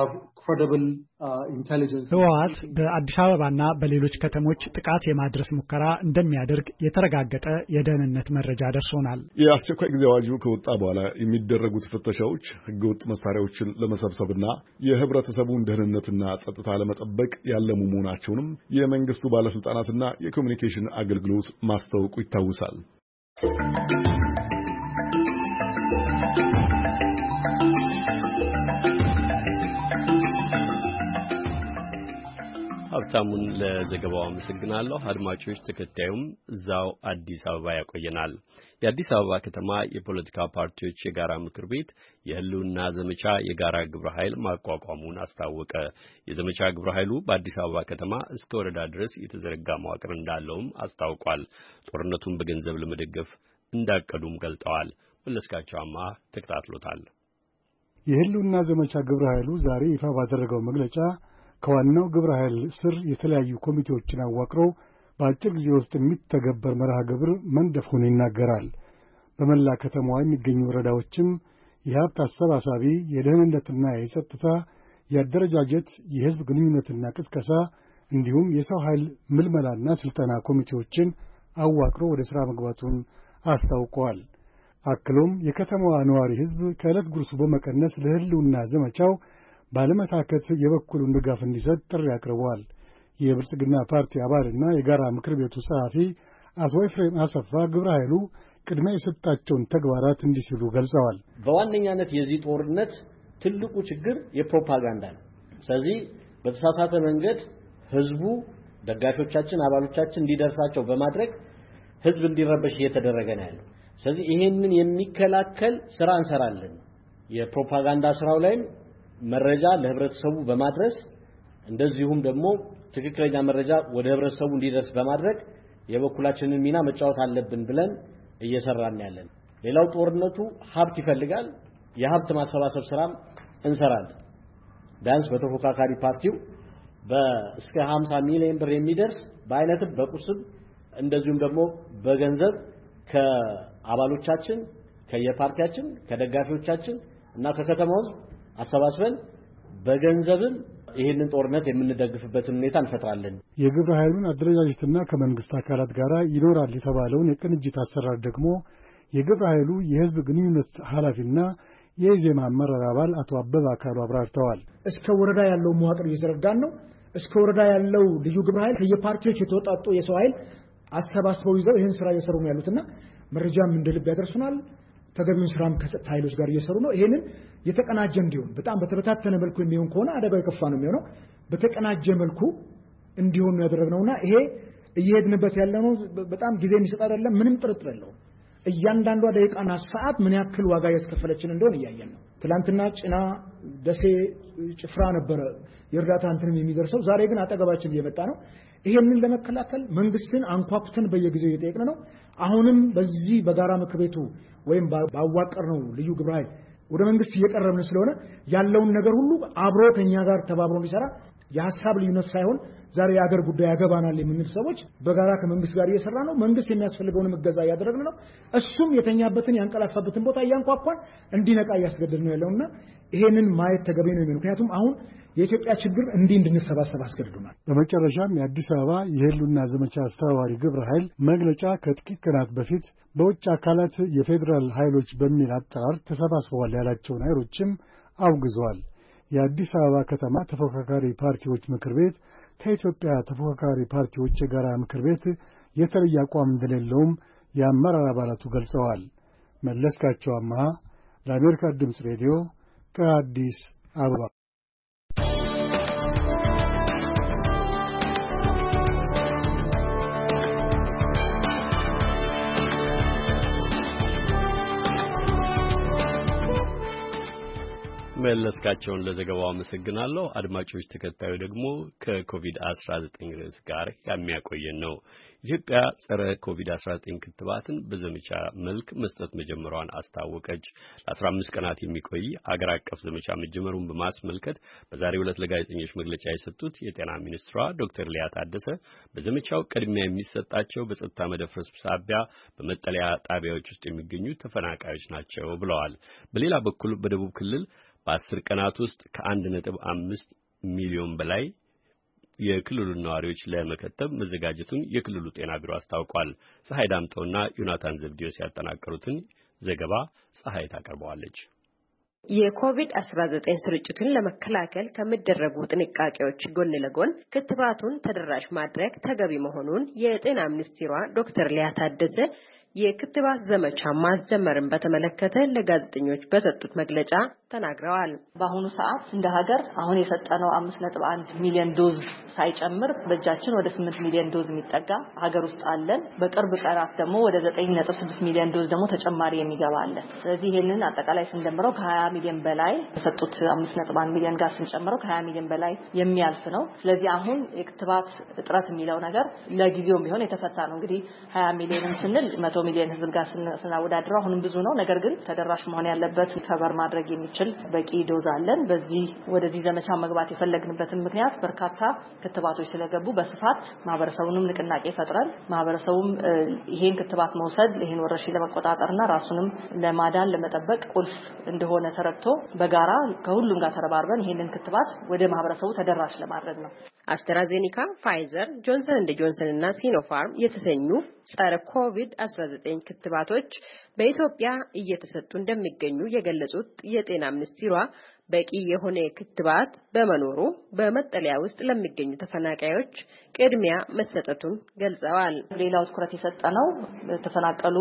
ህወሓት በአዲስ አበባና በሌሎች ከተሞች ጥቃት የማድረስ ሙከራ እንደሚያደርግ የተረጋገጠ የደህንነት መረጃ ደርሶናል። የአስቸኳይ ጊዜ አዋጁ ከወጣ በኋላ የሚደረጉት ፍተሻዎች ህገወጥ መሳሪያዎችን ለመሰብሰብና የህብረተሰቡን ደህንነትና ጸጥታ ለመጠበቅ ያለሙ መሆናቸውንም የመንግስቱ ባለስልጣናትና የኮሚኒኬሽን አገልግሎት ማስታወቁ ይታወሳል። ሀብታሙን ለዘገባው አመሰግናለሁ። አድማጮች፣ ተከታዩም እዛው አዲስ አበባ ያቆየናል። የአዲስ አበባ ከተማ የፖለቲካ ፓርቲዎች የጋራ ምክር ቤት የህልውና ዘመቻ የጋራ ግብረ ኃይል ማቋቋሙን አስታወቀ። የዘመቻ ግብረ ኃይሉ በአዲስ አበባ ከተማ እስከ ወረዳ ድረስ የተዘረጋ መዋቅር እንዳለውም አስታውቋል። ጦርነቱን በገንዘብ ለመደገፍ እንዳቀዱም ገልጠዋል። መለስካቸውማ ተከታትሎታል። የህልውና ዘመቻ ግብረ ኃይሉ ዛሬ ይፋ ባደረገው መግለጫ ከዋናው ግብረ ኃይል ስር የተለያዩ ኮሚቴዎችን አዋቅሮ በአጭር ጊዜ ውስጥ የሚተገበር መርሃ ግብር መንደፉን ይናገራል። በመላ ከተማዋ የሚገኙ ወረዳዎችም የሀብት አሰባሳቢ፣ የደህንነትና የጸጥታ፣ የአደረጃጀት፣ የህዝብ ግንኙነትና ቅስቀሳ እንዲሁም የሰው ኃይል ምልመላና ስልጠና ኮሚቴዎችን አዋቅሮ ወደ ሥራ መግባቱን አስታውቀዋል። አክሎም የከተማዋ ነዋሪ ህዝብ ከዕለት ጉርሱ በመቀነስ ለህልውና ዘመቻው ባለመታከት የበኩሉን ድጋፍ እንዲሰጥ ጥሪ አቅርበዋል። የብልጽግና ፓርቲ አባልና የጋራ ምክር ቤቱ ጸሐፊ አቶ ኤፍሬም አሰፋ ግብረ ኃይሉ ቅድሚያ የሰጣቸውን ተግባራት እንዲህ ሲሉ ገልጸዋል። በዋነኛነት የዚህ ጦርነት ትልቁ ችግር የፕሮፓጋንዳ ነው። ስለዚህ በተሳሳተ መንገድ ህዝቡ፣ ደጋፊዎቻችን፣ አባሎቻችን እንዲደርሳቸው በማድረግ ህዝብ እንዲረበሽ እየተደረገ ነው ያለው። ስለዚህ ይሄንን የሚከላከል ስራ እንሰራለን። የፕሮፓጋንዳ ስራው ላይም መረጃ ለህብረተሰቡ በማድረስ እንደዚሁም ደግሞ ትክክለኛ መረጃ ወደ ህብረተሰቡ እንዲደርስ በማድረግ የበኩላችንን ሚና መጫወት አለብን ብለን እየሰራን ያለን። ሌላው ጦርነቱ ሀብት ይፈልጋል። የሀብት ማሰባሰብ ስራም እንሰራለን። ቢያንስ በተፎካካሪ ፓርቲው እስከ 50 ሚሊዮን ብር የሚደርስ በአይነትም በቁስም እንደዚሁም ደግሞ በገንዘብ ከአባሎቻችን፣ ከየፓርቲያችን፣ ከደጋፊዎቻችን እና ከከተማው አሰባስበን በገንዘብም ይህንን ጦርነት የምንደግፍበትን ሁኔታ እንፈጥራለን። የግብረ ኃይሉን አደረጃጀትና ከመንግስት አካላት ጋር ይኖራል የተባለውን የቅንጅት አሰራር ደግሞ የግብረ ኃይሉ የህዝብ ግንኙነት ኃላፊና የኢዜማ አመራር አባል አቶ አበባ አካሉ አብራርተዋል። እስከ ወረዳ ያለው መዋቅር እየዘረጋን ነው። እስከ ወረዳ ያለው ልዩ ግብረ ኃይል ከየፓርቲዎች የተወጣጡ የሰው ኃይል አሰባስበው ይዘው ይህን ስራ እየሰሩ ነው ያሉትና መረጃም እንደልብ ያደርሱናል። ተገቢውን ስራም ከጸጥታ ኃይሎች ጋር እየሰሩ ነው። ይሄንን የተቀናጀ እንዲሆን በጣም በተበታተነ መልኩ የሚሆን ከሆነ አደጋው የከፋ ነው የሚሆነው። በተቀናጀ መልኩ እንዲሆን ነው ያደረግነውና ይሄ እየሄድንበት ያለነው በጣም ጊዜ የሚሰጥ አይደለም። ምንም ጥርጥር የለውም። እያንዳንዷ ደቂቃና ሰዓት ምን ያክል ዋጋ ያስከፈለችን እንደሆነ እያየን ነው። ትላንትና ጭና ደሴ ጭፍራ ነበረ የእርዳታ እንትንም የሚደርሰው። ዛሬ ግን አጠገባችን እየመጣ ነው። ይሄንን ለመከላከል መንግስትን አንኳኩተን በየጊዜው እየጠየቅን ነው። አሁንም በዚህ በጋራ ምክር ቤቱ ወይም ባዋቀርነው ልዩ ግብረ ኃይል ወደ መንግስት እየቀረብን ስለሆነ ያለውን ነገር ሁሉ አብሮ ከኛ ጋር ተባብሮ እንዲሰራ የሐሳብ ልዩነት ሳይሆን ዛሬ የአገር ጉዳይ ያገባናል የምንል ሰዎች በጋራ ከመንግስት ጋር እየሰራ ነው። መንግስት የሚያስፈልገውን እገዛ ያደረግን ነው። እሱም የተኛበትን ያንቀላፋበትን ቦታ እያንኳኳን እንዲነቃ እያስገደድን ነው ያለውና ይሄንን ማየት ተገቢ ነው። ምክንያቱም አሁን የኢትዮጵያ ችግር እንድንሰባሰብ አስገድዶናል። በመጨረሻም የአዲስ አበባ የህልውና ዘመቻ አስተባባሪ ግብረ ኃይል መግለጫ ከጥቂት ቀናት በፊት በውጭ አካላት የፌዴራል ኃይሎች በሚል አጠራር ተሰባስበዋል ያላቸውን ኃይሎችም አውግዘዋል። የአዲስ አበባ ከተማ ተፎካካሪ ፓርቲዎች ምክር ቤት ከኢትዮጵያ ተፎካካሪ ፓርቲዎች የጋራ ምክር ቤት የተለየ አቋም እንደሌለውም የአመራር አባላቱ ገልጸዋል። መለስካቸው አማሃ ለአሜሪካ ድምፅ ሬዲዮ ከአዲስ አበባ። መለስካቸውን ለዘገባው አመሰግናለሁ። አድማጮች ተከታዩ ደግሞ ከኮቪድ-19 ርዕስ ጋር የሚያቆየን ነው። ኢትዮጵያ ጸረ ኮቪድ-19 ክትባትን በዘመቻ መልክ መስጠት መጀመሯን አስታወቀች። ለ15 ቀናት የሚቆይ አገር አቀፍ ዘመቻ መጀመሩን በማስመልከት በዛሬው ዕለት ለጋዜጠኞች መግለጫ የሰጡት የጤና ሚኒስትሯ ዶክተር ሊያ ታደሰ በዘመቻው ቅድሚያ የሚሰጣቸው በጸጥታ መደፍረስ ሳቢያ በመጠለያ ጣቢያዎች ውስጥ የሚገኙ ተፈናቃዮች ናቸው ብለዋል። በሌላ በኩል በደቡብ ክልል በ10 ቀናት ውስጥ ከ1.5 ሚሊዮን በላይ የክልሉን ነዋሪዎች ለመከተብ መዘጋጀቱን የክልሉ ጤና ቢሮ አስታውቋል። ፀሐይ ዳምጠውና ዮናታን ዘብዲዮስ ያጠናቀሩትን ዘገባ ፀሐይ ታቀርበዋለች። የኮቪድ-19 ስርጭትን ለመከላከል ከሚደረጉ ጥንቃቄዎች ጎን ለጎን ክትባቱን ተደራሽ ማድረግ ተገቢ መሆኑን የጤና ሚኒስትሯ ዶክተር ሊያ ታደሰ የክትባት ዘመቻ ማስጀመርን በተመለከተ ለጋዜጠኞች በሰጡት መግለጫ ተናግረዋል። በአሁኑ ሰዓት እንደ ሀገር አሁን የሰጠነው 5.1 ሚሊዮን ዶዝ ሳይጨምር በእጃችን ወደ 8 ሚሊዮን ዶዝ የሚጠጋ ሀገር ውስጥ አለን። በቅርብ ቀናት ደግሞ ወደ 9.6 ሚሊዮን ዶዝ ደግሞ ተጨማሪ የሚገባ አለ። ስለዚህ ይሄንን አጠቃላይ ስንደምረው ከ20 ሚሊዮን በላይ ተሰጡት 5.1 ሚሊዮን ጋር ስንጨምረው ከ20 ሚሊዮን በላይ የሚያልፍ ነው። ስለዚህ አሁን የክትባት እጥረት የሚለው ነገር ለጊዜውም ቢሆን የተፈታ ነው። እንግዲህ 20 ሚሊዮን ስንል 100 ሚሊዮን ህዝብ ጋር ስናወዳድረው አሁንም ብዙ ነው። ነገር ግን ተደራሽ መሆን ያለበት ከበር ማድረግ የሚችል በቂ ዶዝ አለን። ወደዚህ ዘመቻ መግባት የፈለግንበትን ምክንያት በርካታ ክትባቶች ስለገቡ በስፋት ማህበረሰቡንም ንቅናቄ ፈጥረን ማህበረሰቡም ይሄን ክትባት መውሰድ ይሄን ወረርሽኝ ለመቆጣጠርና ራሱንም ለማዳን ለመጠበቅ ቁልፍ እንደሆነ ተረድቶ በጋራ ከሁሉም ጋር ተረባርበን ይሄንን ክትባት ወደ ማህበረሰቡ ተደራሽ ለማድረግ ነው። አስትራዜኒካ፣ ፋይዘር፣ ጆንሰን ኤንድ ጆንሰን እና ሲኖፋርም የተሰኙ ጸረ ኮቪድ-19 ክትባቶች በኢትዮጵያ እየተሰጡ እንደሚገኙ የገለጹት የጤና ሚኒስትሯ በቂ የሆነ ክትባት በመኖሩ በመጠለያ ውስጥ ለሚገኙ ተፈናቃዮች ቅድሚያ መሰጠቱን ገልጸዋል። ሌላው ትኩረት የሰጠነው ተፈናቀሉ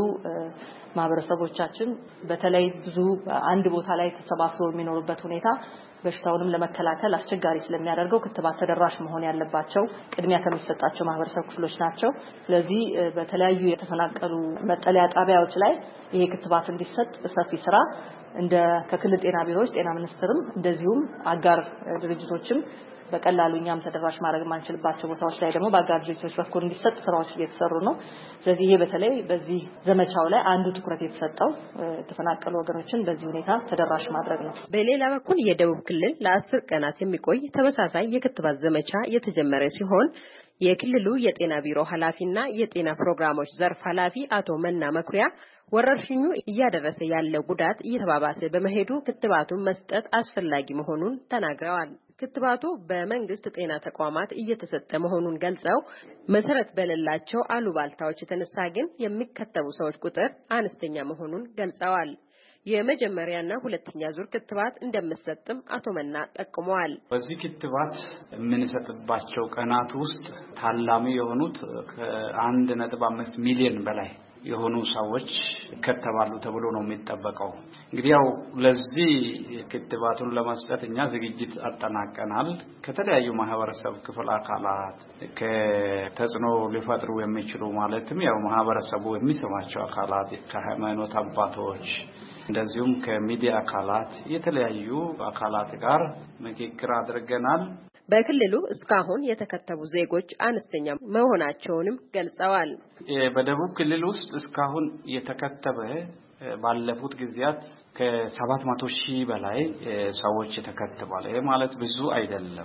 ማህበረሰቦቻችን በተለይ ብዙ አንድ ቦታ ላይ ተሰባስበው የሚኖሩበት ሁኔታ በሽታውንም ለመከላከል አስቸጋሪ ስለሚያደርገው ክትባት ተደራሽ መሆን ያለባቸው ቅድሚያ ከሚሰጣቸው ማህበረሰብ ክፍሎች ናቸው። ስለዚህ በተለያዩ የተፈናቀሉ መጠለያ ጣቢያዎች ላይ ይሄ ክትባት እንዲሰጥ ሰፊ ስራ እንደ ከክልል ጤና ቢሮዎች ጤና ሚኒስቴርም እንደዚሁም አጋር ድርጅቶችም በቀላሉ እኛም ተደራሽ ማድረግ ማንችልባቸው ቦታዎች ላይ ደግሞ በአጋር ድርጅቶች በኩል እንዲሰጥ ስራዎች እየተሰሩ ነው። ስለዚህ ይሄ በተለይ በዚህ ዘመቻው ላይ አንዱ ትኩረት የተሰጠው የተፈናቀሉ ወገኖችን በዚህ ሁኔታ ተደራሽ ማድረግ ነው። በሌላ በኩል የደቡብ ክልል ለ10 ቀናት የሚቆይ ተመሳሳይ የክትባት ዘመቻ የተጀመረ ሲሆን የክልሉ የጤና ቢሮ ኃላፊና የጤና ፕሮግራሞች ዘርፍ ኃላፊ አቶ መና መኩሪያ ወረርሽኙ እያደረሰ ያለው ጉዳት እየተባባሰ በመሄዱ ክትባቱን መስጠት አስፈላጊ መሆኑን ተናግረዋል። ክትባቱ በመንግስት ጤና ተቋማት እየተሰጠ መሆኑን ገልጸው መሰረት በሌላቸው አሉባልታዎች የተነሳ ግን የሚከተቡ ሰዎች ቁጥር አነስተኛ መሆኑን ገልጸዋል። የመጀመሪያና ሁለተኛ ዙር ክትባት እንደምሰጥም አቶ መና ጠቁመዋል። በዚህ ክትባት የምንሰጥባቸው ቀናት ውስጥ ታላሚ የሆኑት ከ1.5 ሚሊዮን በላይ የሆኑ ሰዎች ከተባሉ ተብሎ ነው የሚጠበቀው። እንግዲህ ያው ለዚህ ክትባቱን ለመስጠት እኛ ዝግጅት አጠናቀናል። ከተለያዩ ማህበረሰብ ክፍል አካላት ከተጽዕኖ ሊፈጥሩ የሚችሉ ማለትም ያው ማህበረሰቡ የሚሰማቸው አካላት ከሃይማኖት አባቶች እንደዚሁም ከሚዲያ አካላት የተለያዩ አካላት ጋር ምክክር አድርገናል። በክልሉ እስካሁን የተከተቡ ዜጎች አነስተኛ መሆናቸውንም ገልጸዋል። በደቡብ ክልል ውስጥ እስካሁን የተከተበ ባለፉት ጊዜያት ከ700,000 በላይ ሰዎች ተከትበዋል። ይሄ ማለት ብዙ አይደለም።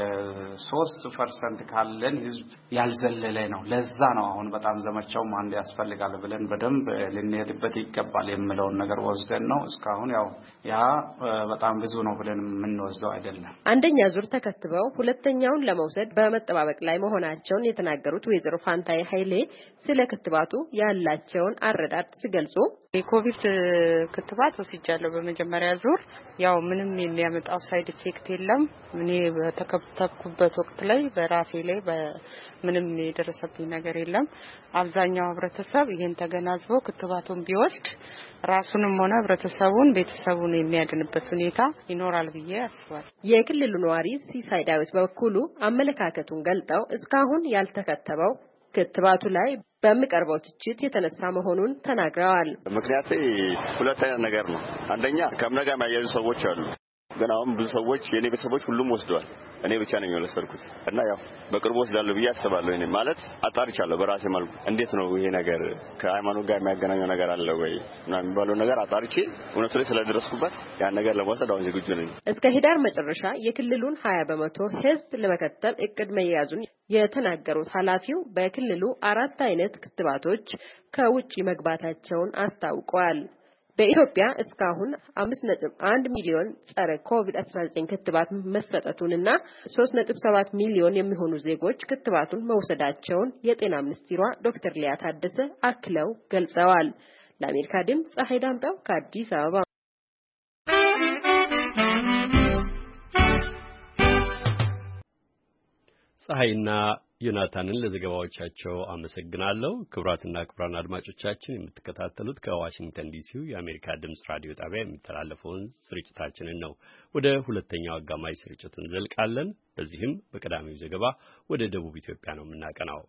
ከ3% ካለን ህዝብ ያልዘለለ ነው። ለዛ ነው አሁን በጣም ዘመቻው ማንድ ያስፈልጋል ብለን በደንብ ልንሄድበት ይገባል የሚለውን ነገር ወስደን ነው። እስካሁን ያው ያ በጣም ብዙ ነው ብለን የምንወስደው አይደለም። አንደኛ ዙር ተከትበው ሁለተኛውን ለመውሰድ በመጠባበቅ ላይ መሆናቸውን የተናገሩት ወይዘሮ ፋንታዬ ኃይሌ ስለ ክትባቱ ያላቸውን አረዳድ ሲገልጹ የኮቪድ ክትባት ወስጃለሁ በመጀመሪያ ዙር ያው ምንም የሚያመጣው ሳይድ ኢፌክት የለም። እኔ በተከተብኩበት ወቅት ላይ በራሴ ላይ ምንም የደረሰብኝ ነገር የለም። አብዛኛው ህብረተሰብ ይሄን ተገናዝቦ ክትባቱን ቢወስድ ራሱንም ሆነ ህብረተሰቡን ቤተሰቡን የሚያድንበት ሁኔታ ይኖራል ብዬ አስባለሁ። የክልሉ ነዋሪ ሲሳይ ዳዊት በበኩሉ አመለካከቱን ገልጠው እስካሁን ያልተከተበው ክትባቱ ላይ በሚቀርበው ትችት የተነሳ መሆኑን ተናግረዋል። ምክንያቱ ሁለት አይነት ነገር ነው። አንደኛ ከእምነት ጋር የሚያያዙ ሰዎች አሉ። ግን አሁን ብዙ ሰዎች የኔ ቤተሰቦች ሁሉም ወስደዋል። እኔ ብቻ ነኝ የወሰድኩት እና ያው በቅርቡ ወስዳለሁ ብዬ አስባለሁ። እኔ ማለት አጣርቻለሁ በራሴ መልኩ እንዴት ነው ይሄ ነገር ከሃይማኖት ጋር የሚያገናኘው ነገር አለ ወይ እና የሚባለው ነገር አጣርቼ እውነቱ ላይ ስለደረስኩበት ያን ነገር ለመውሰድ አሁን ዝግጁ ነኝ። እስከ ህዳር መጨረሻ የክልሉን 20% ህዝብ ለመከተብ እቅድ መያዙን የተናገሩት ኃላፊው በክልሉ 4 አይነት ክትባቶች ከውጪ መግባታቸውን አስታውቀዋል። በኢትዮጵያ እስካሁን 5.1 ሚሊዮን ጸረ ኮቪድ-19 ክትባት መሰጠቱንና 3.7 ሚሊዮን የሚሆኑ ዜጎች ክትባቱን መውሰዳቸውን የጤና ሚኒስትሯ ዶክተር ሊያ ታደሰ አክለው ገልጸዋል። ለአሜሪካ ድምፅ ፀሐይ ዳምጠው ከአዲስ አበባ። ፀሐይና ዮናታንን ለዘገባዎቻቸው አመሰግናለሁ። ክቡራትና ክቡራን አድማጮቻችን የምትከታተሉት ከዋሽንግተን ዲሲው የአሜሪካ ድምጽ ራዲዮ ጣቢያ የሚተላለፈውን ስርጭታችንን ነው። ወደ ሁለተኛው አጋማሽ ስርጭት እንዘልቃለን። በዚህም በቀዳሚው ዘገባ ወደ ደቡብ ኢትዮጵያ ነው የምናቀናው።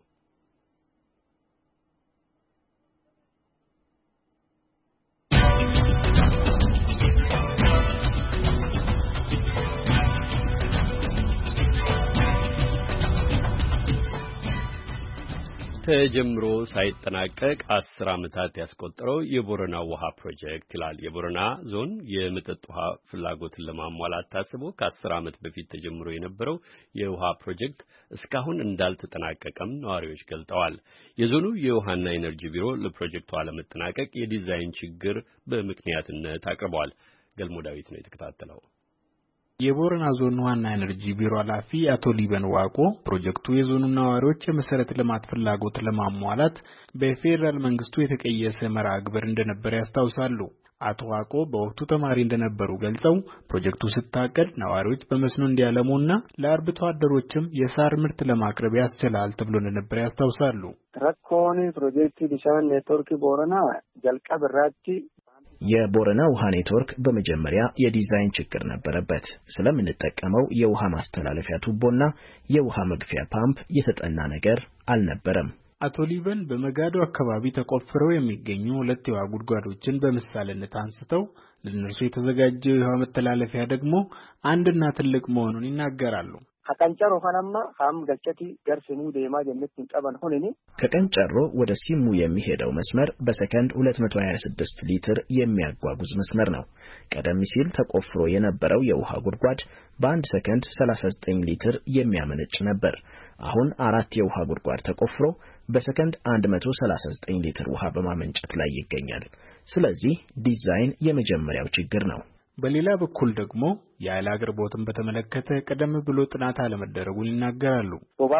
ተጀምሮ ሳይጠናቀቅ 10 ዓመታት ያስቆጠረው የቦረና ውሃ ፕሮጀክት ይላል። የቦረና ዞን የመጠጥ ውሃ ፍላጎትን ለማሟላት ታስቦ ከ10 ዓመት በፊት ተጀምሮ የነበረው የውሃ ፕሮጀክት እስካሁን እንዳልተጠናቀቀም ነዋሪዎች ገልጠዋል። የዞኑ የውሃና ኢነርጂ ቢሮ ለፕሮጀክቱ አለመጠናቀቅ የዲዛይን ችግር በምክንያትነት አቅርቧል። ገልሞ ዳዊት ነው የተከታተለው። የቦረና ዞን ዋና ኢነርጂ ቢሮ ኃላፊ አቶ ሊበን ዋቆ ፕሮጀክቱ የዞኑ ነዋሪዎች የመሰረተ ልማት ፍላጎት ለማሟላት በፌደራል መንግስቱ የተቀየሰ መርሃ ግብር እንደነበር ያስታውሳሉ። አቶ ዋቆ በወቅቱ ተማሪ እንደነበሩ ገልጸው ፕሮጀክቱ ሲታቀድ ነዋሪዎች በመስኖ እንዲያለሙና ለአርብቶ አደሮችም የሳር ምርት ለማቅረብ ያስችላል ተብሎ እንደነበር ያስታውሳሉ። ረኮኒ ፕሮጀክት ቢሻን ኔትወርክ ቦረና ጀልቀብራቲ የቦረና ውሃ ኔትወርክ በመጀመሪያ የዲዛይን ችግር ነበረበት። ስለምንጠቀመው የውሃ ማስተላለፊያ ቱቦና የውሃ መግፊያ ፓምፕ የተጠና ነገር አልነበረም። አቶ ሊበን በመጋዶ አካባቢ ተቆፍረው የሚገኙ 2 የውሃ ጉድጓዶችን በምሳሌነት አንስተው ለነርሱ የተዘጋጀው የውሃ መተላለፊያ ደግሞ አንድና ትልቅ መሆኑን ይናገራሉ። ከቀንጨሮ ከነማ ሃም ገጨቲ ገርሲሙ ደማ ጀነት እንቀበን ሆነኒ ከቀንጨሮ ወደ ሲሙ የሚሄደው መስመር በሰከንድ 226 ሊትር የሚያጓጉዝ መስመር ነው። ቀደም ሲል ተቆፍሮ የነበረው የውሃ ጉድጓድ በአንድ ሰከንድ 39 ሊትር የሚያመነጭ ነበር። አሁን 4 የውሃ ጉድጓድ ተቆፍሮ በሰከንድ 139 ሊትር ውሃ በማመንጨት ላይ ይገኛል። ስለዚህ ዲዛይን የመጀመሪያው ችግር ነው። በሌላ በኩል ደግሞ የኃይል አቅርቦትን በተመለከተ ቀደም ብሎ ጥናት አለመደረጉን ይናገራሉ።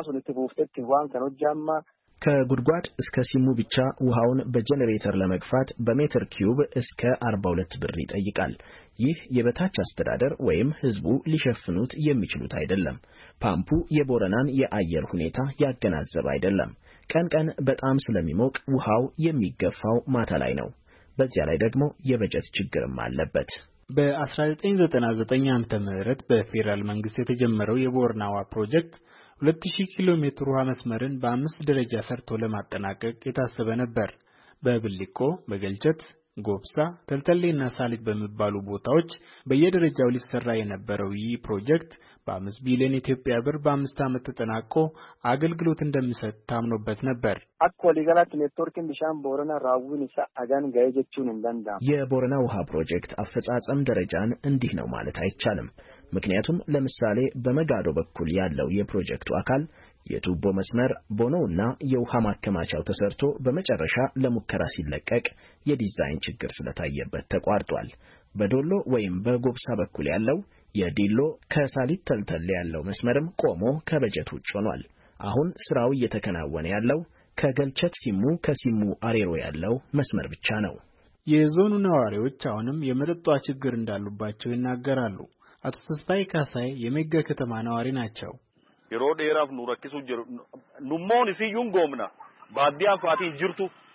ከጉድጓድ እስከ ሲሙ ብቻ ውሃውን በጄኔሬተር ለመግፋት በሜትር ኪዩብ እስከ 42 ብር ይጠይቃል። ይህ የበታች አስተዳደር ወይም ህዝቡ ሊሸፍኑት የሚችሉት አይደለም። ፓምፑ የቦረናን የአየር ሁኔታ ያገናዘበ አይደለም። ቀን ቀን በጣም ስለሚሞቅ ውሃው የሚገፋው ማታ ላይ ነው። በዚያ ላይ ደግሞ የበጀት ችግርም አለበት። በ1999 ዓመተ ምህረት በፌደራል መንግስት የተጀመረው የቦረና ውሃ ፕሮጀክት 2000 ኪሎ ሜትር ውሃ መስመርን በ5 ደረጃ ሰርቶ ለማጠናቀቅ የታሰበ ነበር። በብልቆ፣ በገልቸት፣ ጎብሳ፣ ተልተሌና ሳሊት በሚባሉ ቦታዎች በየደረጃው ሊሰራ የነበረው ይህ ፕሮጀክት በ5 ቢሊዮን ኢትዮጵያ ብር በ5 ዓመት ተጠናቆ አገልግሎት እንደሚሰጥ ታምኖበት ነበር። አኮሊጋላት ኔትወርክን ቢሻን ቦረና ራውን ይሳ አጋን ጋይጀቹን እንደንዳ የቦረና ውሃ ፕሮጀክት አፈጻጸም ደረጃን እንዲህ ነው ማለት አይቻልም። ምክንያቱም ለምሳሌ በመጋዶ በኩል ያለው የፕሮጀክቱ አካል የቱቦ መስመር ቦኖውና የውሃ ማከማቻው ተሰርቶ በመጨረሻ ለሙከራ ሲለቀቅ የዲዛይን ችግር ስለታየበት ተቋርጧል። በዶሎ ወይም በጎብሳ በኩል ያለው የዲሎ ከሳሊት ተልተሌ ያለው መስመርም ቆሞ ከበጀት ውጭ ሆኗል። አሁን ስራው እየተከናወነ ያለው ከገልቸት ሲሙ ከሲሙ አሬሮ ያለው መስመር ብቻ ነው። የዞኑ ነዋሪዎች አሁንም የመጠጥ ውሃ ችግር እንዳሉባቸው ይናገራሉ። አቶ ተስፋይ ካሳይ የሜጋ ከተማ ነዋሪ ናቸው። የሮድ ኤራፍ ኑረክሱ ጅሩ ኑሞን ሲዩን ጎምና ባዲያ ፋቲ ጅርቱ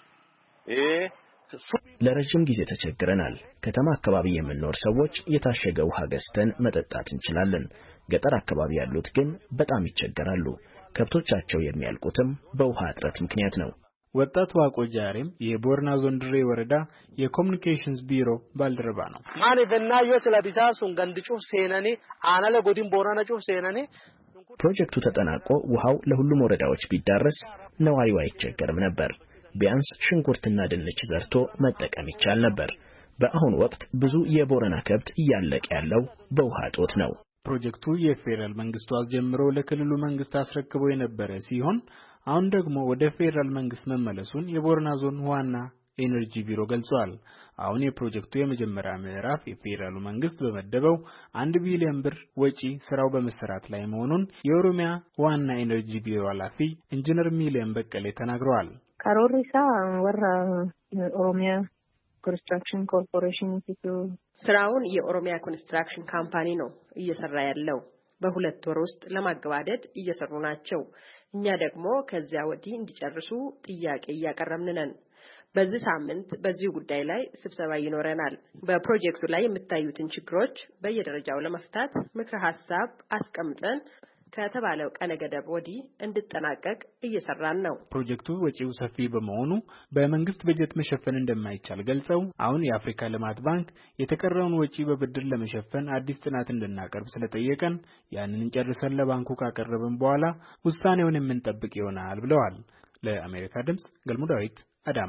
ለረጅም ጊዜ ተቸግረናል። ከተማ አካባቢ የምንኖር ሰዎች የታሸገ ውሃ ገዝተን መጠጣት እንችላለን። ገጠር አካባቢ ያሉት ግን በጣም ይቸገራሉ። ከብቶቻቸው የሚያልቁትም በውሃ እጥረት ምክንያት ነው። ወጣት ዋቆ ጃሬም የቦረና ዞን ድሬ ወረዳ የኮሙኒኬሽንስ ቢሮ ባልደረባ ነው። ማኔ በናዮ ስለቢሳሱን ገንድጩፍ ሴነኔ አናለ ጎዲን ቦረና ጩፍ ሴነኔ ፕሮጀክቱ ተጠናቆ ውሃው ለሁሉም ወረዳዎች ቢዳረስ ነዋሪው አይቸገርም ነበር። ቢያንስ ሽንኩርትና ድንች ዘርቶ መጠቀም ይቻል ነበር። በአሁኑ ወቅት ብዙ የቦረና ከብት እያለቀ ያለው በውሃ እጦት ነው። ፕሮጀክቱ የፌደራል መንግስቱ አስጀምሮ ለክልሉ መንግስት አስረክቦ የነበረ ሲሆን አሁን ደግሞ ወደ ፌደራል መንግስት መመለሱን የቦረና ዞን ዋና ኤነርጂ ቢሮ ገልጿል። አሁን የፕሮጀክቱ የመጀመሪያ ምዕራፍ የፌደራሉ መንግስት በመደበው 1 ቢሊዮን ብር ወጪ ስራው በመሰራት ላይ መሆኑን የኦሮሚያ ዋና ኤነርጂ ቢሮ ኃላፊ ኢንጂነር ሚሊየን በቀለ ተናግረዋል። ካሮሪሳ ወራ ኦሮሚያ ኮንስትራክሽን ኮርፖሬሽን ስራውን የኦሮሚያ ኮንስትራክሽን ካምፓኒ ነው እየሰራ ያለው። በ2 ወር ውስጥ ለማገባደድ እየሰሩ ናቸው። እኛ ደግሞ ከዚያ ወዲህ እንዲጨርሱ ጥያቄ እያቀረብን ነን። በዚህ ሳምንት በዚህ ጉዳይ ላይ ስብሰባ ይኖረናል። በፕሮጀክቱ ላይ የምታዩትን ችግሮች በየደረጃው ለመፍታት ምክረ ሐሳብ አስቀምጠን ከተባለው ቀነ ገደብ ወዲህ እንድጠናቀቅ እየሰራን ነው። ፕሮጀክቱ ወጪው ሰፊ በመሆኑ በመንግስት በጀት መሸፈን እንደማይቻል ገልጸው አሁን የአፍሪካ ልማት ባንክ የተቀረውን ወጪ በብድር ለመሸፈን አዲስ ጥናት እንድናቀርብ ስለጠየቀን ያንን ጨርሰን ለባንኩ ካቀረብን በኋላ ውሳኔውን የምንጠብቅ ይሆናል ብለዋል። ለአሜሪካ ድምጽ ገልሙ ዳዊት አዳማ።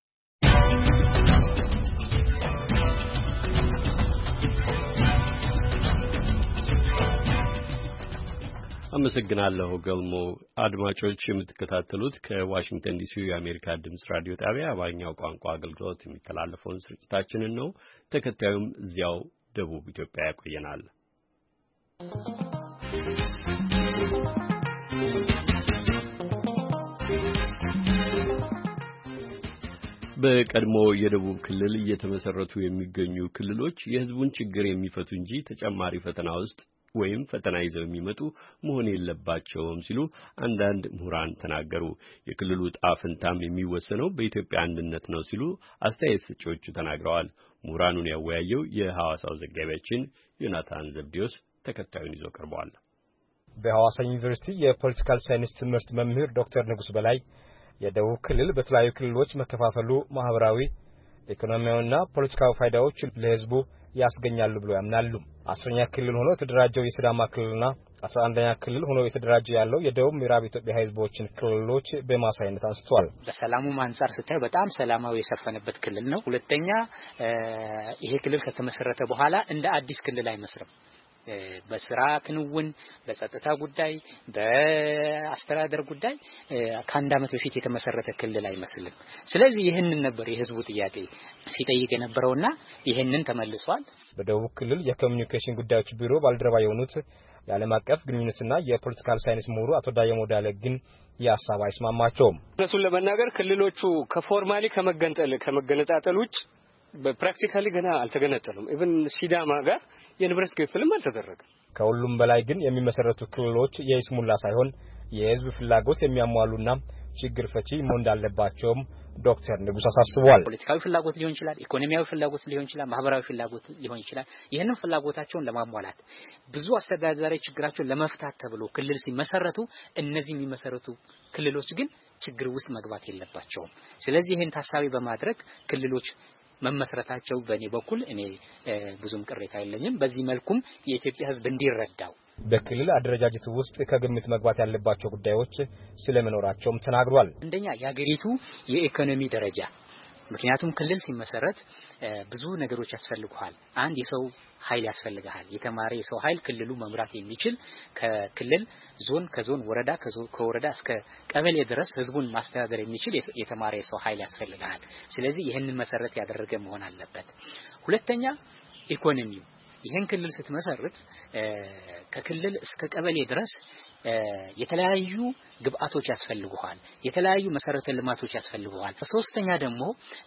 አመሰግናለሁ ገልሞ። አድማጮች የምትከታተሉት ከዋሽንግተን ዲሲ የአሜሪካ ድምጽ ራዲዮ ጣቢያ አማርኛው ቋንቋ አገልግሎት የሚተላለፈውን ስርጭታችንን ነው። ተከታዩም እዚያው ደቡብ ኢትዮጵያ ያቆየናል። በቀድሞ የደቡብ ክልል እየተመሰረቱ የሚገኙ ክልሎች የሕዝቡን ችግር የሚፈቱ እንጂ ተጨማሪ ፈተና ውስጥ ወይም ፈተና ይዘው የሚመጡ መሆን የለባቸውም ሲሉ አንዳንድ ምሁራን ተናገሩ። የክልሉ ዕጣ ፈንታም የሚወሰነው በኢትዮጵያ አንድነት ነው ሲሉ አስተያየት ሰጪዎቹ ተናግረዋል። ምሁራኑን ያወያየው የሐዋሳው ዘጋቢያችን ዮናታን ዘብዲዮስ ተከታዩን ይዞ ቀርቧል። በሐዋሳ ዩኒቨርሲቲ የፖለቲካል ሳይንስ ትምህርት መምህር ዶክተር ንጉስ በላይ የደቡብ ክልል በተለያዩ ክልሎች መከፋፈሉ ማህበራዊ፣ ኢኮኖሚያዊና ፖለቲካዊ ፋይዳዎች ለህዝቡ ያስገኛሉ ብሎ ያምናሉ። 10ኛ ክልል ሆኖ የተደራጀው የሲዳማ ክልልና 11ኛ ክልል ሆኖ የተደራጀ ያለው የደቡብ ምዕራብ ኢትዮጵያ ህዝቦችን ክልሎች በማሳይነት አንስቷል። በሰላሙ አንፃር ስታይ በጣም ሰላማዊ የሰፈነበት ክልል ነው። ሁለተኛ ይሄ ክልል ከተመሰረተ በኋላ እንደ አዲስ ክልል አይመስልም። በስራ ክንውን፣ በጸጥታ ጉዳይ፣ በአስተዳደር ጉዳይ ከአንድ ዓመት በፊት የተመሰረተ ክልል አይመስልም። ስለዚህ ይህንን ነበር የህዝቡ ጥያቄ ሲጠይቅ የነበረውና ይህንን ተመልሷል። በደቡብ ክልል የኮሙኒኬሽን ጉዳዮች ቢሮ ባልደረባ የሆኑት የዓለም አቀፍ ግንኙነትና የፖለቲካል ሳይንስ ምሁሩ አቶ ዳየሞ ዳለ ግን የሀሳብ አይስማማቸውም። እነሱን ለመናገር ክልሎቹ ከፎርማሊ ከመገነጣጠል ውጭ በፕራክቲካሊ ገና አልተገነጠሉም። ኢቭን ሲዳማ ጋር የንብረት ክፍልም አልተደረገም። ከሁሉም በላይ ግን የሚመሰረቱ ክልሎች የይስሙላ ሳይሆን የህዝብ ፍላጎት የሚያሟሉና ችግር ፈቺ መሆን እንዳለባቸውም ዶክተር ንጉስ አሳስበዋል። ፖለቲካዊ ፍላጎት ሊሆን ይችላል፣ ኢኮኖሚያዊ ፍላጎት ሊሆን ይችላል፣ ማህበራዊ ፍላጎት ሊሆን ይችላል። ይሄንን ፍላጎታቸውን ለማሟላት ብዙ አስተዳዳሪ ችግራቸውን ለመፍታት ተብሎ ክልል ሲመሰረቱ እነዚህ የሚመሰረቱ ክልሎች ግን ችግር ውስጥ መግባት የለባቸውም። ስለዚህ ይሄን ታሳቢ በማድረግ ክልሎች መመስረታቸው በእኔ በኩል እኔ ብዙም ቅሬታ የለኝም። በዚህ መልኩም የኢትዮጵያ ህዝብ እንዲረዳው በክልል አደረጃጀት ውስጥ ከግምት መግባት ያለባቸው ጉዳዮች ስለመኖራቸውም ተናግሯል። አንደኛ የሀገሪቱ የኢኮኖሚ ደረጃ፣ ምክንያቱም ክልል ሲመሰረት ብዙ ነገሮች ያስፈልጉሃል። አንድ የሰው ኃይል ያስፈልጋል። የተማረ የሰው ኃይል ክልሉ መምራት የሚችል ከክልል ዞን፣ ከዞን ወረዳ፣ ከወረዳ እስከ ቀበሌ ድረስ ህዝቡን ማስተዳደር የሚችል የተማረ የሰው ኃይል ያስፈልጋል። ስለዚህ ይሄንን መሰረት ያደረገ መሆን አለበት። ሁለተኛ ኢኮኖሚው፣ ይሄን ክልል ስትመሰርት ከክልል እስከ ቀበሌ ድረስ የተለያዩ ግብአቶች ያስፈልጉሃል፣ የተለያዩ መሰረተ ልማቶች ያስፈልጉሃል። ሶስተኛ ደግሞ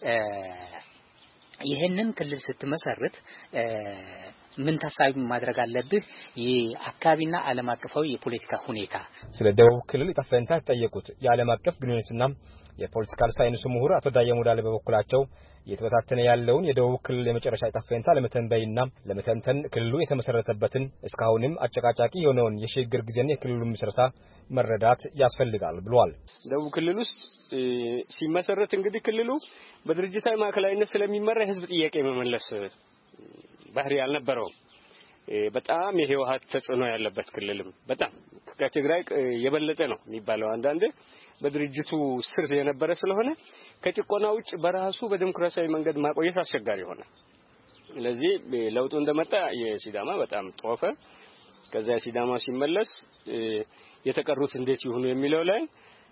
ይሄንን ክልል ስትመሰርት ምን ታሳቢ ማድረግ አለብህ? የአካባቢና ዓለም አቀፋዊ የፖለቲካ ሁኔታ። ስለ ደቡብ ክልል ዕጣ ፈንታ ተጠየቁት የዓለም አቀፍ ግንኙነትና የፖለቲካል ሳይንስ ምሁር አቶ ዳየሙ ዳለ በበኩላቸው የተበታተነ ያለውን የደቡብ ክልል የመጨረሻ ዕጣ ፈንታ ለመተንበይና ለመተንተን ክልሉ የተመሰረተበትን እስካሁንም አጨቃጫቂ የሆነውን የሽግግር ጊዜና የክልሉ ምስረታ መረዳት ያስፈልጋል ብሏል። ደቡብ ክልል ውስጥ ሲመሰረት እንግዲህ ክልሉ በድርጅታዊ ማዕከላዊነት ስለሚመራ የህዝብ ጥያቄ መመለስ ባህሪ ያልነበረው በጣም የህወሓት ተጽዕኖ ያለበት ክልልም በጣም ከትግራይ የበለጠ ነው የሚባለው አንዳንዴ በድርጅቱ ስር የነበረ ስለሆነ ከጭቆና ውጭ በራሱ በዲሞክራሲያዊ መንገድ ማቆየት አስቸጋሪ ሆነ። ስለዚህ ለውጡ እንደመጣ የሲዳማ በጣም ጦፈ። ከዛ የሲዳማ ሲመለስ የተቀሩት እንዴት ይሁኑ የሚለው ላይ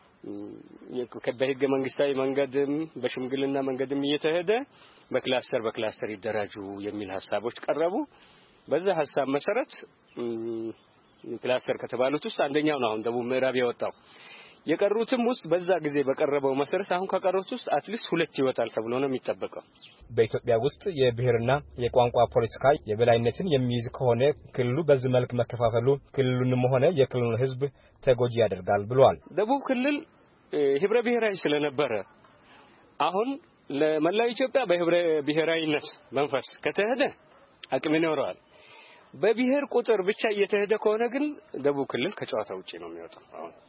በህገ መንግስታዊ መንገድም በሽምግልና መንገድም እየተሄደ በክላስተር ይደራጁ የሚል ሐሳቦች ቀረቡ። በዛ ሐሳብ መሰረት ክላስተር ከተባሉት ውስጥ አንደኛው ነው አሁን ደቡብ ምዕራብ የወጣው። የቀሩትም ውስጥ በዛ ጊዜ በቀረበው መሰረት አሁን ከቀሩት ውስጥ አትሊስት 2 ይወጣል ተብሎ ነው የሚጠበቀው። በኢትዮጵያ ውስጥ የብሔርና የቋንቋ ፖለቲካ የበላይነትን የሚይዝ ከሆነ ክልሉ በዚህ መልክ መከፋፈሉ ክልሉንም ሆነ የክልሉን ህዝብ ተጎጂ ያደርጋል ብሏል። ደቡብ ክልል ህብረ ብሔራዊ ስለነበረ አሁን ለመላው ኢትዮጵያ በህብረ ብሔራዊነት መንፈስ ከተሄደ አቅም ይኖረዋል። በብሔር ቁጥር ብቻ እየተሄደ ከሆነ ግን ደቡብ ክልል ከጨዋታ ውጪ ነው የሚወጣው።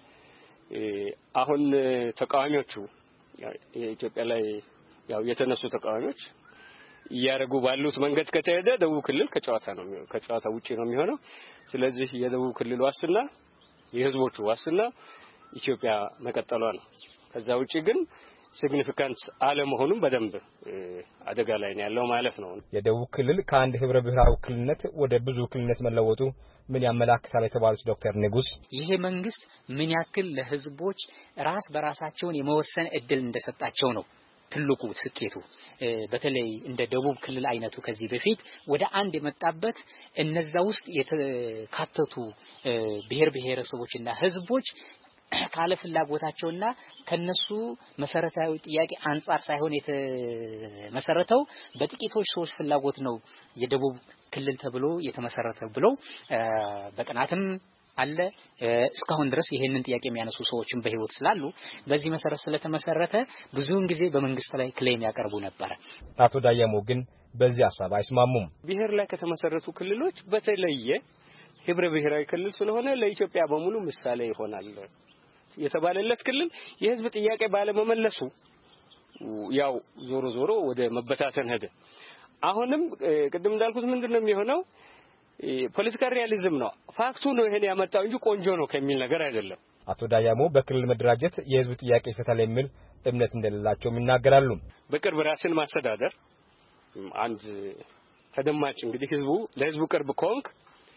አሁን ተቃዋሚዎቹ የኢትዮጵያ ላይ ያው የተነሱ ተቃዋሚዎች እያረጉ ባሉት መንገድ ከተሄደ ደቡብ ክልል ከጨዋታ ውጪ ነው የሚሆነው። ስለዚህ የደቡብ ክልል ዋስና የህዝቦቹ ዋስና ኢትዮጵያ መቀጠሏ ነው። ከዛ ውጪ ግን ሲግኒፊካንት አለመሆኑን በደንብ አደጋ ላይ ነው ያለው ማለት ነው። የደቡብ ክልል ከአንድ ህብረ ብሔራዊ ክልልነት ወደ ብዙ ክልልነት መለወጡ ምን ያመላክታል የተባሉት ዶክተር ንጉስ ይሄ መንግስት ምን ያክል ለህዝቦች ራስ በራሳቸውን የመወሰን እድል እንደሰጣቸው ነው ትልቁ ስኬቱ። በተለይ እንደ ደቡብ ክልል አይነቱ ከዚህ በፊት ወደ አንድ የመጣበት እነዛ ውስጥ የተካተቱ ብሔር ብሔረሰቦችና ህዝቦች ካለ ፍላጎታቸውና ከነሱ መሰረታዊ ጥያቄ አንፃር ሳይሆን የተመሰረተው በጥቂቶች ሰዎች ፍላጎት ነው የደቡብ ክልል ተብሎ የተመሰረተው ብለው በጥናትም አለ እስካሁን ድረስ ይሄንን ጥያቄ የሚያነሱ ሰዎችን በህይወት ስላሉ በዚህ መሰረት ስለተመሰረተ ብዙውን ጊዜ በመንግስት ላይ ክሌም ያቀርቡ ነበር። አቶ ዳየሙ ግን በዚህ ሐሳብ አይስማሙም። ብሔር ላይ ከተመሰረቱ ክልሎች በተለየ ህብረ ብሔራዊ ክልል ስለሆነ ለኢትዮጵያ በሙሉ ምሳሌ ይሆናል የተባለለት ክልል የህዝብ ጥያቄ ባለመመለሱ ያው ዞሮ ወደ መበታተን ሄደ። አሁንም ቅድም እንዳልኩት ምንድነው የሚሆነው ፖለቲካል ሪያሊዝም ነው። ፋክቱ ነው ይሄን ያመጣው እንጂ ቆንጆ ነው ከሚል ነገር አይደለም። አቶ ዳያሞ በክልል መደራጀት የህዝብ ጥያቄ ይፈታል የሚል እምነት እንደሌላቸው ይናገራሉ። በቅርብ ራስን ማስተዳደር አንድ ተደማጭ እንግዲህ ለህዝቡ ቅርብ ኮንክ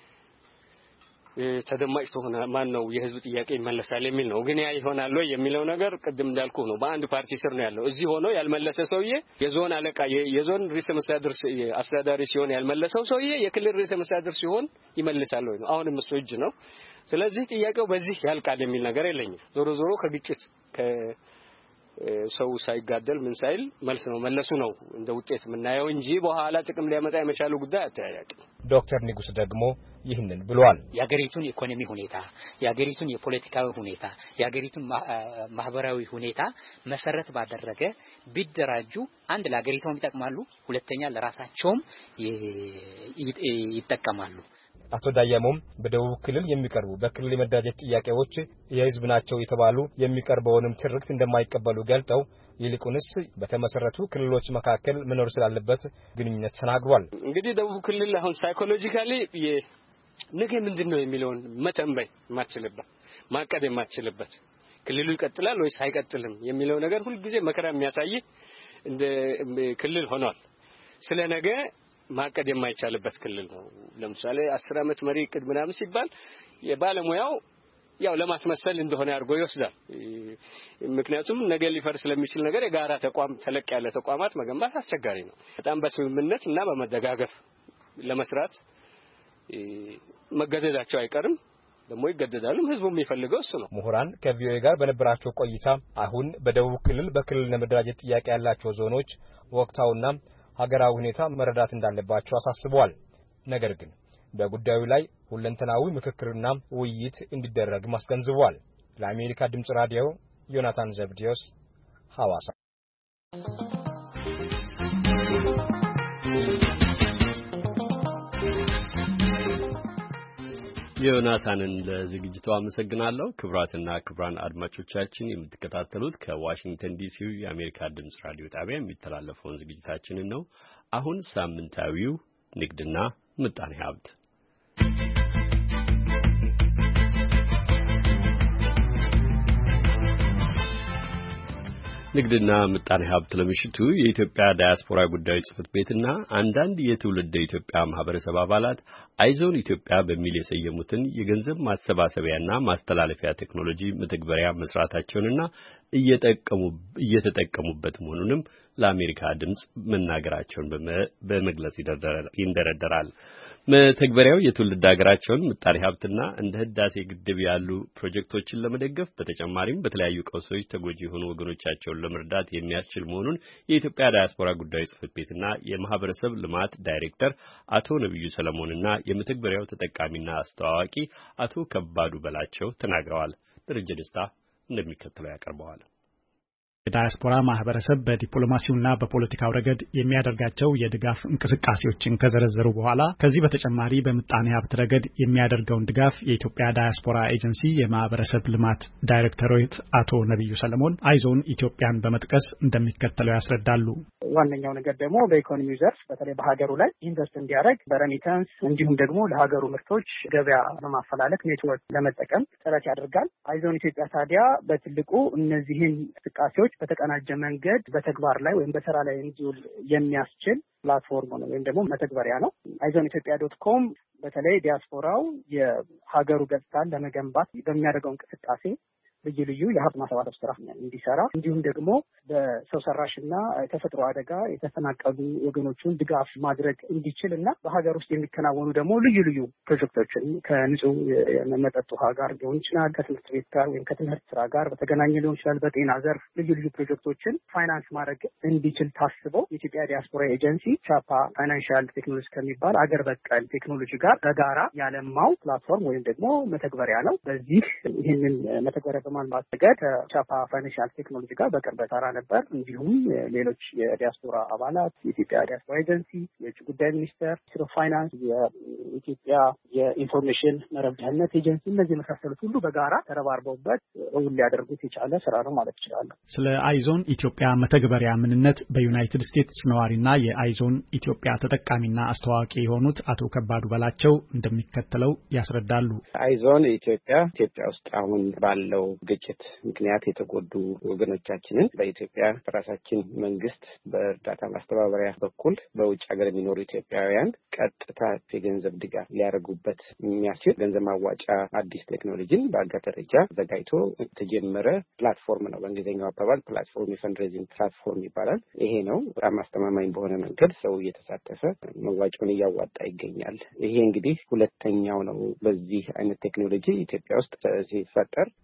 ተደማጭ ሆነ ማን ነው የህዝብ ጥያቄ ይመለሳል የሚል ነው። ግን ያ ይሆናል ወይ የሚለው ነገር ቅድም እንዳልኩ ነው በአንድ ፓርቲ ስር ነው ያለው። እዚህ ሆኖ ያልመለሰ ሰውዬ የዞን አለቃ የዞን ርዕሰ መስተዳድር አስተዳዳሪ ሲሆን ያልመለሰው ሰውዬ የክልል ርዕሰ መስተዳድር ሲሆን ይመልሳል ወይ ነው። አሁንም እሱ እጅ ነው። ስለዚህ ጥያቄው በዚህ ያልቃል የሚል ነገር የለኝም። ዞሮ ከግጭት ሰው ሳይጋደል ምን ሳይል መልስ ነው መለሱ ነው እንደ ውጤት የምናየው እንጂ በኋላ ጥቅም ሊያመጣ የመቻሉ ጉዳይ አታያቂ። ዶክተር ንጉስ ደግሞ ይህንን ብለዋል። የሀገሪቱን ኢኮኖሚ ሁኔታ፣ የሀገሪቱን የፖለቲካዊ ሁኔታ፣ የሀገሪቱን ማህበራዊ ሁኔታ መሰረት ባደረገ ቢደራጁ አንድ ለሀገሪቷም ይጠቅማሉ፣ ሁለተኛ ለራሳቸውም ይጠቀማሉ። አቶ ዳያሞም በደቡብ ክልል የሚቀርቡ በክልል የመደራጀት ጥያቄዎች የህዝብ ናቸው የተባሉ የሚቀርበውንም ትርክት እንደማይቀበሉ ገልጠው ይልቁንስ በተመሰረቱ ክልሎች መካከል መኖር ስላለበት ግንኙነት ተናግሯል። እንግዲህ ደቡብ ክልል አሁን ሳይኮሎጂካሊ ነገ ምንድነው የሚለውን መተንበይ ማችልበት ማቀድ የማችልበት ክልሉ ይቀጥላል ወይስ አይቀጥልም የሚለው ነገር ሁሉ ጊዜ መከራ የሚያሳይ እንደ ክልል ሆኗል። ስለ ነገ ማቀድ የማይቻልበት ክልል ነው። ለምሳሌ 10 አመት መሪ እቅድ ምናምን ሲባል የባለሙያው ያው ለማስመሰል እንደሆነ አድርጎ ይወስዳል። ምክንያቱም ነገ ሊፈርስ ስለሚችል ነገር የጋራ ተቋም ተለቅ ያለ ተቋማት መገንባት አስቸጋሪ ነው። በጣም በስምምነት እና በመደጋገፍ ለመስራት መገደዳቸው አይቀርም። ደግሞ ይገደዳሉ። ህዝቡ የሚፈልገው እሱ ነው። ምሁራን ከቪኦኤ ጋር በነበራቸው ቆይታ አሁን በደቡብ ክልል በክልል ለመደራጀት ጥያቄ ያላቸው ዞኖች ወቅታውና ሀገራዊ ሁኔታ መረዳት እንዳለባቸው አሳስበዋል። ነገር ግን በጉዳዩ ላይ ሁለንተናዊ ምክክርና ውይይት እንዲደረግ ማስገንዝበዋል። ለአሜሪካ ድምጽ ራዲዮ ዮናታን ዘብዲዮስ ሐዋሳ። ዮናታንን ለዝግጅቱ አመሰግናለሁ። ክብራትና ክብራን አድማጮቻችን የምትከታተሉት ከዋሽንግተን ዲሲው የአሜሪካ ድምጽ ራዲዮ ጣቢያ የሚተላለፈውን ዝግጅታችንን ነው። አሁን ሳምንታዊው ንግድና ምጣኔ ሀብት ንግድና ምጣኔ ሀብት ለምሽቱ የኢትዮጵያ ዳያስፖራ ጉዳዮች ጽሕፈት ቤትና አንዳንድ የትውልደ ኢትዮጵያ ማህበረሰብ አባላት አይዞን ኢትዮጵያ በሚል የሰየሙትን የገንዘብ ማሰባሰቢያና ማስተላለፊያ ቴክኖሎጂ መተግበሪያ መስራታቸውንና እየተጠቀሙበት መሆኑንም ለአሜሪካ ድምጽ መናገራቸውን በመግለጽ ይንደረደራል። መተግበሪያው የትውልድ ሀገራቸውን ምጣኔ ሀብትና እንደ ህዳሴ ግድብ ያሉ ፕሮጀክቶችን ለመደገፍ በተጨማሪም በተለያዩ ቀውሶች ተጎጂ የሆኑ ወገኖቻቸውን ለመርዳት የሚያስችል መሆኑን የኢትዮጵያ ዳያስፖራ ጉዳዮች ጽሕፈት ቤትና የማህበረሰብ ልማት ዳይሬክተር አቶ ነብዩ ሰለሞንና የመተግበሪያው ተጠቃሚና አስተዋዋቂ አቶ ከባዱ በላቸው ተናግረዋል። ደረጀ ደስታ እንደሚከተለው ያቀርበዋል። የዳያስፖራ ማህበረሰብ በዲፕሎማሲውና በፖለቲካው ረገድ የሚያደርጋቸው የድጋፍ እንቅስቃሴዎችን ከዘረዘሩ በኋላ ከዚህ በተጨማሪ በምጣኔ ሀብት ረገድ የሚያደርገውን ድጋፍ የኢትዮጵያ ዳያስፖራ ኤጀንሲ የማህበረሰብ ልማት ዳይሬክተሮት አቶ ነብዩ ሰለሞን አይዞን ኢትዮጵያን በመጥቀስ እንደሚከተለው ያስረዳሉ። ዋነኛው ነገር ደግሞ በኢኮኖሚው ዘርፍ በተለይ በሀገሩ ላይ ኢንቨስት እንዲያደርግ በረሚታንስ እንዲሁም ደግሞ ለሀገሩ ምርቶች ገበያ በማፈላለግ ኔትወርክ ለመጠቀም ጥረት ያደርጋል። አይዞን ኢትዮጵያ ታዲያ በትልቁ እነዚህን እንቅስቃሴዎች በተቀናጀ መንገድ በተግባር ላይ ወይም በስራ ላይ እንዲውል የሚያስችል ፕላትፎርም ነው ወይም ደግሞ መተግበሪያ ነው። aizoneethiopia.com በተለይ ዲያስፖራው የሀገሩ ገጽታን ለመገንባት በሚያደርገው እንቅስቃሴ ልዩ ልዩ የሀብት ማሰባሰብ ስራ እንዲሰራ እንዲሁም ደግሞ በሰው ሰራሽና ተፈጥሮ አደጋ የተፈናቀሉ ወገኖችን ድጋፍ ማድረግ እንዲችል እና በሀገር ውስጥ የሚከናወኑ ደግሞ ልዩ ልዩ ፕሮጀክቶችን ከንጹህ መጠጥ ውሃ ጋር ሊሆን ይችላል፣ ከትምህርት ቤት ጋር ወይም ከትምህርት ስራ ጋር በተገናኘ ሊሆን ይችላል፣ በጤና ዘርፍ ልዩ ልዩ ፕሮጀክቶችን ፋይናንስ ማድረግ እንዲችል ታስበው የኢትዮጵያ ዲያስፖራ ኤጀንሲ ቻፓ ፋይናንሻል ቴክኖሎጂ ከሚባል አገር በቀል ቴክኖሎጂ ጋር በጋራ ያለማው ፕላትፎርም ወይም ደግሞ መተግበሪያ ነው። በዚህ ይህንን መተግበሪያ በማልማት ረገድ ከቻፓ ፋይናንሻል ቴክኖሎጂ ጋር በቅርበት ሰራ ነበር። እንዲሁም ሌሎች የዲያስፖራ አባላት የኢትዮጵያ ዲያስፖራ ኤጀንሲ፣ የውጭ ጉዳይ ሚኒስቴር፣ ሚኒስትር ኦፍ ፋይናንስ፣ የኢትዮጵያ የኢንፎርሜሽን መረብ ደህንነት ኤጀንሲ እነዚህ የመሳሰሉት ሁሉ በጋራ ተረባርበውበት እውን ሊያደርጉት የቻለ ስራ ነው ማለት ይችላል። ስለ አይዞን ኢትዮጵያ መተግበሪያ ምንነት በዩናይትድ ስቴትስ ነዋሪና የአይዞን ኢትዮጵያ ተጠቃሚና አስተዋዋቂ የሆኑት አቶ ከባዱ በላቸው እንደሚከተለው ያስረዳሉ። አይዞን ኢትዮጵያ ውስጥ አሁን ባለው ግጭት ምክንያት የተጎዱ ወገኖቻችንን በኢትዮጵያ በራሳችን መንግስት በእርዳታ ማስተባበሪያ በኩል በውጭ ሀገር የሚኖሩ ኢትዮጵያውያን ቀጥታ የገንዘብ ድጋፍ ሊያደርጉበት የሚያስችል ገንዘብ ማዋጫ አዲስ ቴክኖሎጂን በአገር ደረጃ ዘጋጅቶ የተጀመረ ፕላትፎርም ነው። በእንግሊዝኛው አባባል ፕላትፎርም የፈንድሬዚንግ ፕላትፎርም ይባላል። ይሄ ነው በጣም አስተማማኝ በሆነ መንገድ ሰው እየተሳተፈ መዋጮውን እያዋጣ ይገኛል። ይሄ እንግዲህ ሁለተኛው ነው በዚህ አይነት ቴክኖሎጂ ኢትዮጵያ ውስጥ ሲፈጠር። ከዚህኛው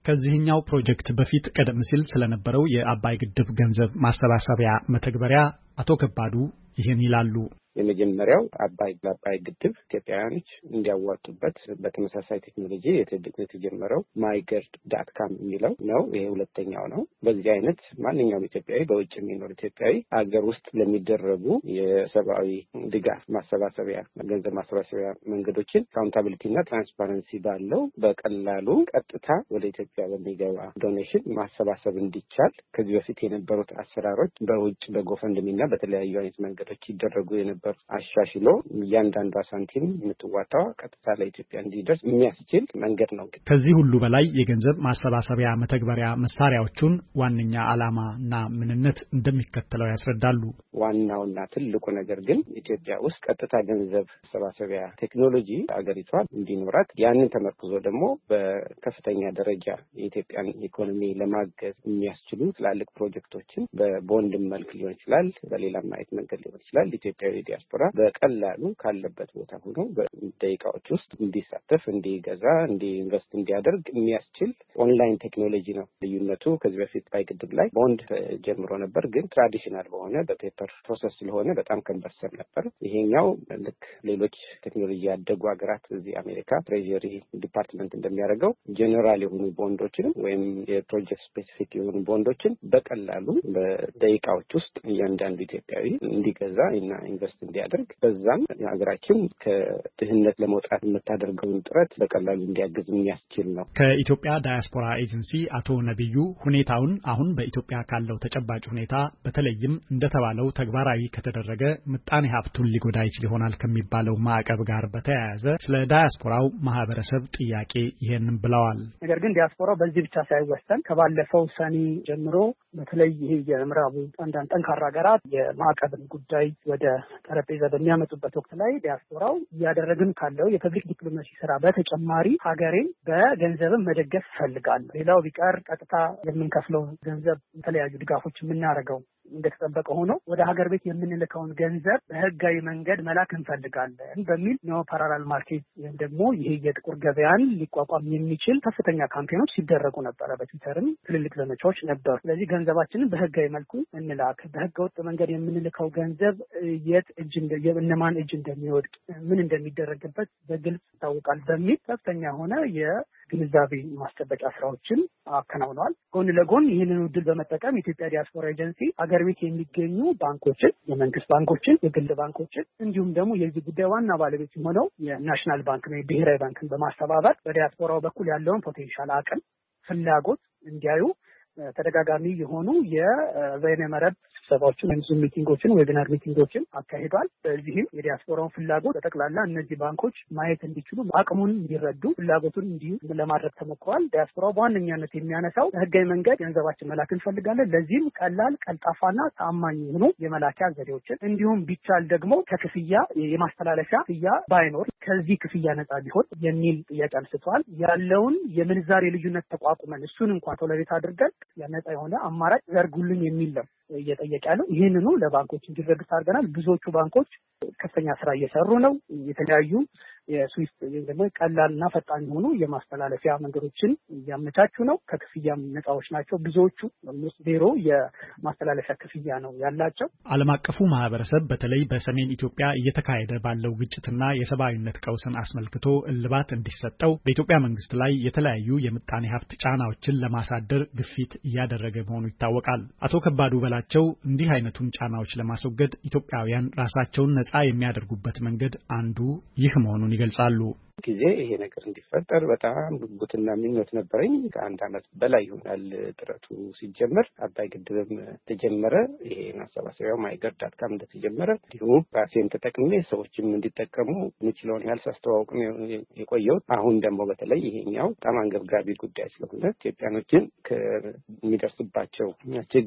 ከዚህኛው ፕሮጀክት በፊት ቀደም ሲል ስለነበረው የአባይ ግድብ ገንዘብ ማሰባሰቢያ መተግበሪያ አቶ ከባዱ ይህን ይላሉ። የመጀመሪያው አባይ ግድብ ኢትዮጵያውያኖች እንዲያዋጡበት በተመሳሳይ ቴክኖሎጂ የተጀመረው myGERD.com የሚለው ነው። ይሄ ሁለተኛው ነው። በዚህ አይነት ማንኛውም ኢትዮጵያዊ በውጭ የሚኖር ኢትዮጵያዊ አገር ውስጥ ለሚደረጉ የሰብአዊ ድጋፍ ማሰባሰቢያ ገንዘብ ማሰባሰቢያ መንገዶችን አካውንታቢሊቲና ትራንስፓረንሲ ባለው በቀላሉ ቀጥታ ወደ ኢትዮጵያ በሚገባ ዶኔሽን ማሰባሰብ እንዲቻል ከዚህ በፊት የነበሩት አሰራሮች በውጭ በጎፈንድሚና በተለያዩ አይነት መንገዶች ይደረጉ የነበሩ አሻሽሎ እያንዳንዷ ሳንቲም የምትዋጣው ቀጥታ ለኢትዮጵያ እንዲደርስ የሚያስችል መንገድ ነው። ከዚህ ሁሉ በላይ የገንዘብ ማሰባሰቢያ መተግበሪያ መሳሪያዎቹን ዋነኛ ዓላማና ምንነት እንደሚከተለው ያስረዳሉ። ዋናውና ትልቁ ነገር ግን ኢትዮጵያ ውስጥ ቀጥታ ገንዘብ ማሰባሰቢያ ቴክኖሎጂ አገሪቷ እንዲኖራት ያንን ተመርኩዞ ደግሞ በከፍተኛ ደረጃ የኢትዮጵያን ኢኮኖሚ ለማገዝ የሚያስችሉ ትላልቅ ፕሮጀክቶችን በቦንድ መልክ ሊሆን ይችላል፣ በሌላም አይነት መንገድ ሊሆን ይችላል። ኢትዮጵያዊ ዲያስፖራ በቀላሉ ካለበት ቦታ ሆኖ በደቂቃዎች ውስጥ እንዲሳተፍ፣ እንዲገዛ፣ እንዲኢንቨስት እንዲያደርግ የሚያስችል ኦንላይን ቴክኖሎጂ ነው። ልዩነቱ ከዚህ በፊት አባይ ግድብ ላይ ቦንድ ጀምሮ ነበር፣ ግን ትራዲሽናል በሆነ በፔፐር ፕሮሰስ ስለሆነ በጣም ከንበርሰር ነበር። ይሄኛው ልክ ሌሎች ቴክኖሎጂ ያደጉ ሀገራት እዚህ አሜሪካ ትሬጀሪ ዲፓርትመንት እንደሚያደርገው ጀነራል የሆኑ ቦንዶችን ወይም የፕሮጀክት ስፔሲፊክ የሆኑ ቦንዶችን በቀላሉ በደቂቃዎች ውስጥ እያንዳንዱ ኢትዮጵያዊ እንዲገዛ እና ኢንቨስት እንዲያደርግ በዛም ሀገራችን ከድህነት ለመውጣት የምታደርገውን ጥረት በቀላሉ እንዲያግዝ የሚያስችል ነው። ከኢትዮጵያ ዳያስፖራ ኤጀንሲ አቶ ነብዩ ሁኔታውን አሁን በኢትዮጵያ ካለው ተጨባጭ ሁኔታ በተለይም እንደተባለው ተግባራዊ ከተደረገ ምጣኔ ሀብቱን ሊጎዳ ይችል ይሆናል ከሚባለው ማዕቀብ ጋር በተያያዘ ስለ ዳያስፖራው ማህበረሰብ ጥያቄ ይሄንን ብለዋል። ነገር ግን ዲያስፖራው በዚህ ብቻ ሳይወሰን ከባለፈው ሰኔ ጀምሮ በተለይ ይሄ የምዕራቡ አንዳንድ ጠንካራ ሀገራት የማዕቀብን ጉዳይ ወደ ጠረጴዛ በሚያመጡበት ወቅት ላይ ዲያስፖራው እያደረግን ካለው የፐብሊክ ዲፕሎማሲ ስራ በተጨማሪ ሀገሬን በገንዘብም መደገፍ እፈልጋለሁ። ሌላው ቢቀር ቀጥታ የምንከፍለው ገንዘብ የተለያዩ ድጋፎች የምናደርገው እንደተጠበቀ ሆኖ ወደ ሀገር ቤት የምንልከውን ገንዘብ በህጋዊ መንገድ መላክ እንፈልጋለን በሚል ነው ፓራላል ማርኬት ወይም ደግሞ ይሄ የጥቁር ገበያን ሊቋቋም የሚችል ከፍተኛ ካምፔኖች ሲደረጉ ነበረ። በትዊተርም ትልልቅ ዘመቻዎች ነበሩ። ስለዚህ ገንዘባችንን በህጋዊ መልኩ እንላክ፣ በህገ ወጥ መንገድ የምንልከው ገንዘብ የት እጅ እነማን እጅ እንደሚወድቅ ምን እንደሚደረግበት በግልጽ ይታወቃል በሚል ከፍተኛ ሆነ የግንዛቤ ማስጨበጫ ስራዎችን አከናውነዋል። ጎን ለጎን ይህንን ዕድል በመጠቀም የኢትዮጵያ ዲያስፖራ ኤጀንሲ አገር ቤት የሚገኙ ባንኮችን፣ የመንግስት ባንኮችን፣ የግል ባንኮችን እንዲሁም ደግሞ የዚህ ጉዳይ ዋና ባለቤት የሆነው የናሽናል ባንክ ነው ብሔራዊ ባንክን በማስተባበር በዲያስፖራው በኩል ያለውን ፖቴንሻል አቅም፣ ፍላጎት እንዲያዩ ተደጋጋሚ የሆኑ የበይነ መረብ ስብሰባዎችን ወይም ዙም ሚቲንጎችን፣ ዌቢናር ሚቲንጎችን አካሂዷል። በዚህም የዲያስፖራውን ፍላጎት በጠቅላላ እነዚህ ባንኮች ማየት እንዲችሉ አቅሙን እንዲረዱ ፍላጎቱን እንዲሁ ለማድረግ ተሞክሯል። ዲያስፖራው በዋነኛነት የሚያነሳው በህጋዊ መንገድ ገንዘባችን መላክ እንፈልጋለን፣ ለዚህም ቀላል ቀልጣፋና ተአማኝ የሆኑ የመላኪያ ዘዴዎችን እንዲሁም ቢቻል ደግሞ ከክፍያ የማስተላለፊያ ክፍያ ባይኖር ከዚህ ክፍያ ነጻ ቢሆን የሚል ጥያቄ አንስተዋል። ያለውን የምንዛሬ ልዩነት ተቋቁመን እሱን እንኳን ቶለሬት አድርገን ያነጻ የሆነ አማራጭ ዘርጉልን የሚል ነው እየጠየቀ ያለው። ይህንኑ ለባንኮች እንዲረግጥ አድርገናል። ብዙዎቹ ባንኮች ከፍተኛ ስራ እየሰሩ ነው። የተለያዩ የስዊፍት ወይም ደግሞ ቀላልና ፈጣን የሆኑ የማስተላለፊያ መንገዶችን እያመቻቹ ነው። ከክፍያም ነፃዎች ናቸው። ብዙዎቹ ዜሮ የማስተላለፊያ ክፍያ ነው ያላቸው። ዓለም አቀፉ ማህበረሰብ በተለይ በሰሜን ኢትዮጵያ እየተካሄደ ባለው ግጭትና የሰብአዊነት ቀውስን አስመልክቶ እልባት እንዲሰጠው በኢትዮጵያ መንግስት ላይ የተለያዩ የምጣኔ ሀብት ጫናዎችን ለማሳደር ግፊት እያደረገ መሆኑ ይታወቃል። አቶ ከባዱ በላቸው እንዲህ አይነቱን ጫናዎች ለማስወገድ ኢትዮጵያውያን ራሳቸውን ነፃ የሚያደርጉበት መንገድ አንዱ ይህ መሆኑን ይገልጻሉ። ጊዜ ይሄ ነገር እንዲፈጠር በጣም ጉጉትና ምኞት ነበረኝ። ከአንድ ዓመት በላይ ይሆናል ጥረቱ ሲጀመር። አባይ ግድብም ተጀመረ። ይሄ ማሰባሰቢያው myGERD.com እንደተጀመረ እንዲሁ ራሴን ተጠቅሜ ሰዎችም እንዲጠቀሙ የምችለውን ያህል ሳስተዋውቅ የቆየሁት። አሁን ደግሞ በተለይ ይሄኛው በጣም አንገብጋቢ ጉዳይ ስለሆነ ኢትዮጵያኖችን ከሚደርስባቸው ችግር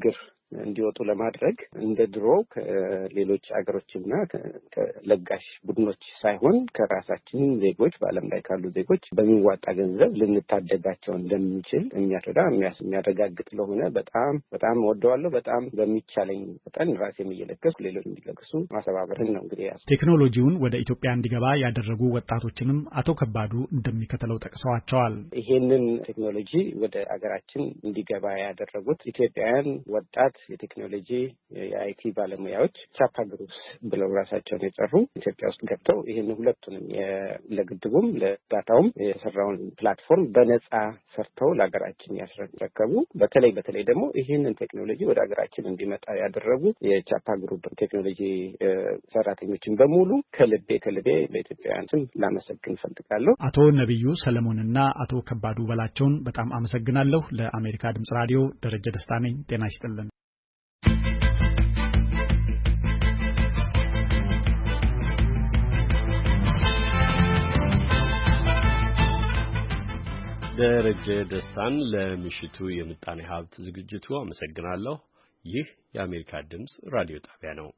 እንዲወጡ ለማድረግ እንደ ድሮ ከሌሎች አገሮችና ከለጋሽ ቡድኖች ሳይሆን ከራሳችን ዜጎች በዓለም ላይ ካሉ ዜጎች በሚዋጣ ገንዘብ ልንታደጋቸው እንደምንችል የሚያረጋግጥ ለሆነ በጣም ወደዋለሁ። በጣም በሚቻለኝ መጠን ራሴም እየለገስኩ ሌሎች እንዲለግሱ ማሰባበርን ነው እንግዲህ ቴክኖሎጂውን ወደ ኢትዮጵያ እንዲገባ ያደረጉ ወጣቶችንም አቶ ከባዱ እንደሚከተለው ጠቅሰዋቸዋል። ይሄንን ቴክኖሎጂ ወደ አገራችን እንዲገባ ያደረጉት ኢትዮጵያውያን ወጣት የቴክኖሎጂ የአይቲ ባለሙያዎች ቻፓ ግሩፕስ ብለው ራሳቸውን የጠሩ ኢትዮጵያ ውስጥ ገብተው ይህን ሁለቱንም ለግድቡም ለዳታውም የሰራውን ፕላትፎርም በነጻ ሰርተው ለሀገራችን ያስረከቡ በተለይ ደግሞ ይህንን ቴክኖሎጂ ወደ ሀገራችን እንዲመጣ ያደረጉ የቻፓ ግሩፕ ቴክኖሎጂ ሰራተኞችን በሙሉ ከልቤ በኢትዮጵያውያን ስም ላመሰግን ፈልጋለሁ። አቶ ነብዩ ሰለሞንና አቶ ከባዱ በላቸውን በጣም አመሰግናለሁ። ለአሜሪካ ድምጽ ራዲዮ ደረጀ ደስታ ነኝ። ጤና ይስጥልን። ደረጀ ደስታን ለምሽቱ የምጣኔ ሀብት ዝግጅቱ አመሰግናለሁ። ይህ የአሜሪካ ድምጽ ራዲዮ ጣቢያ ነው።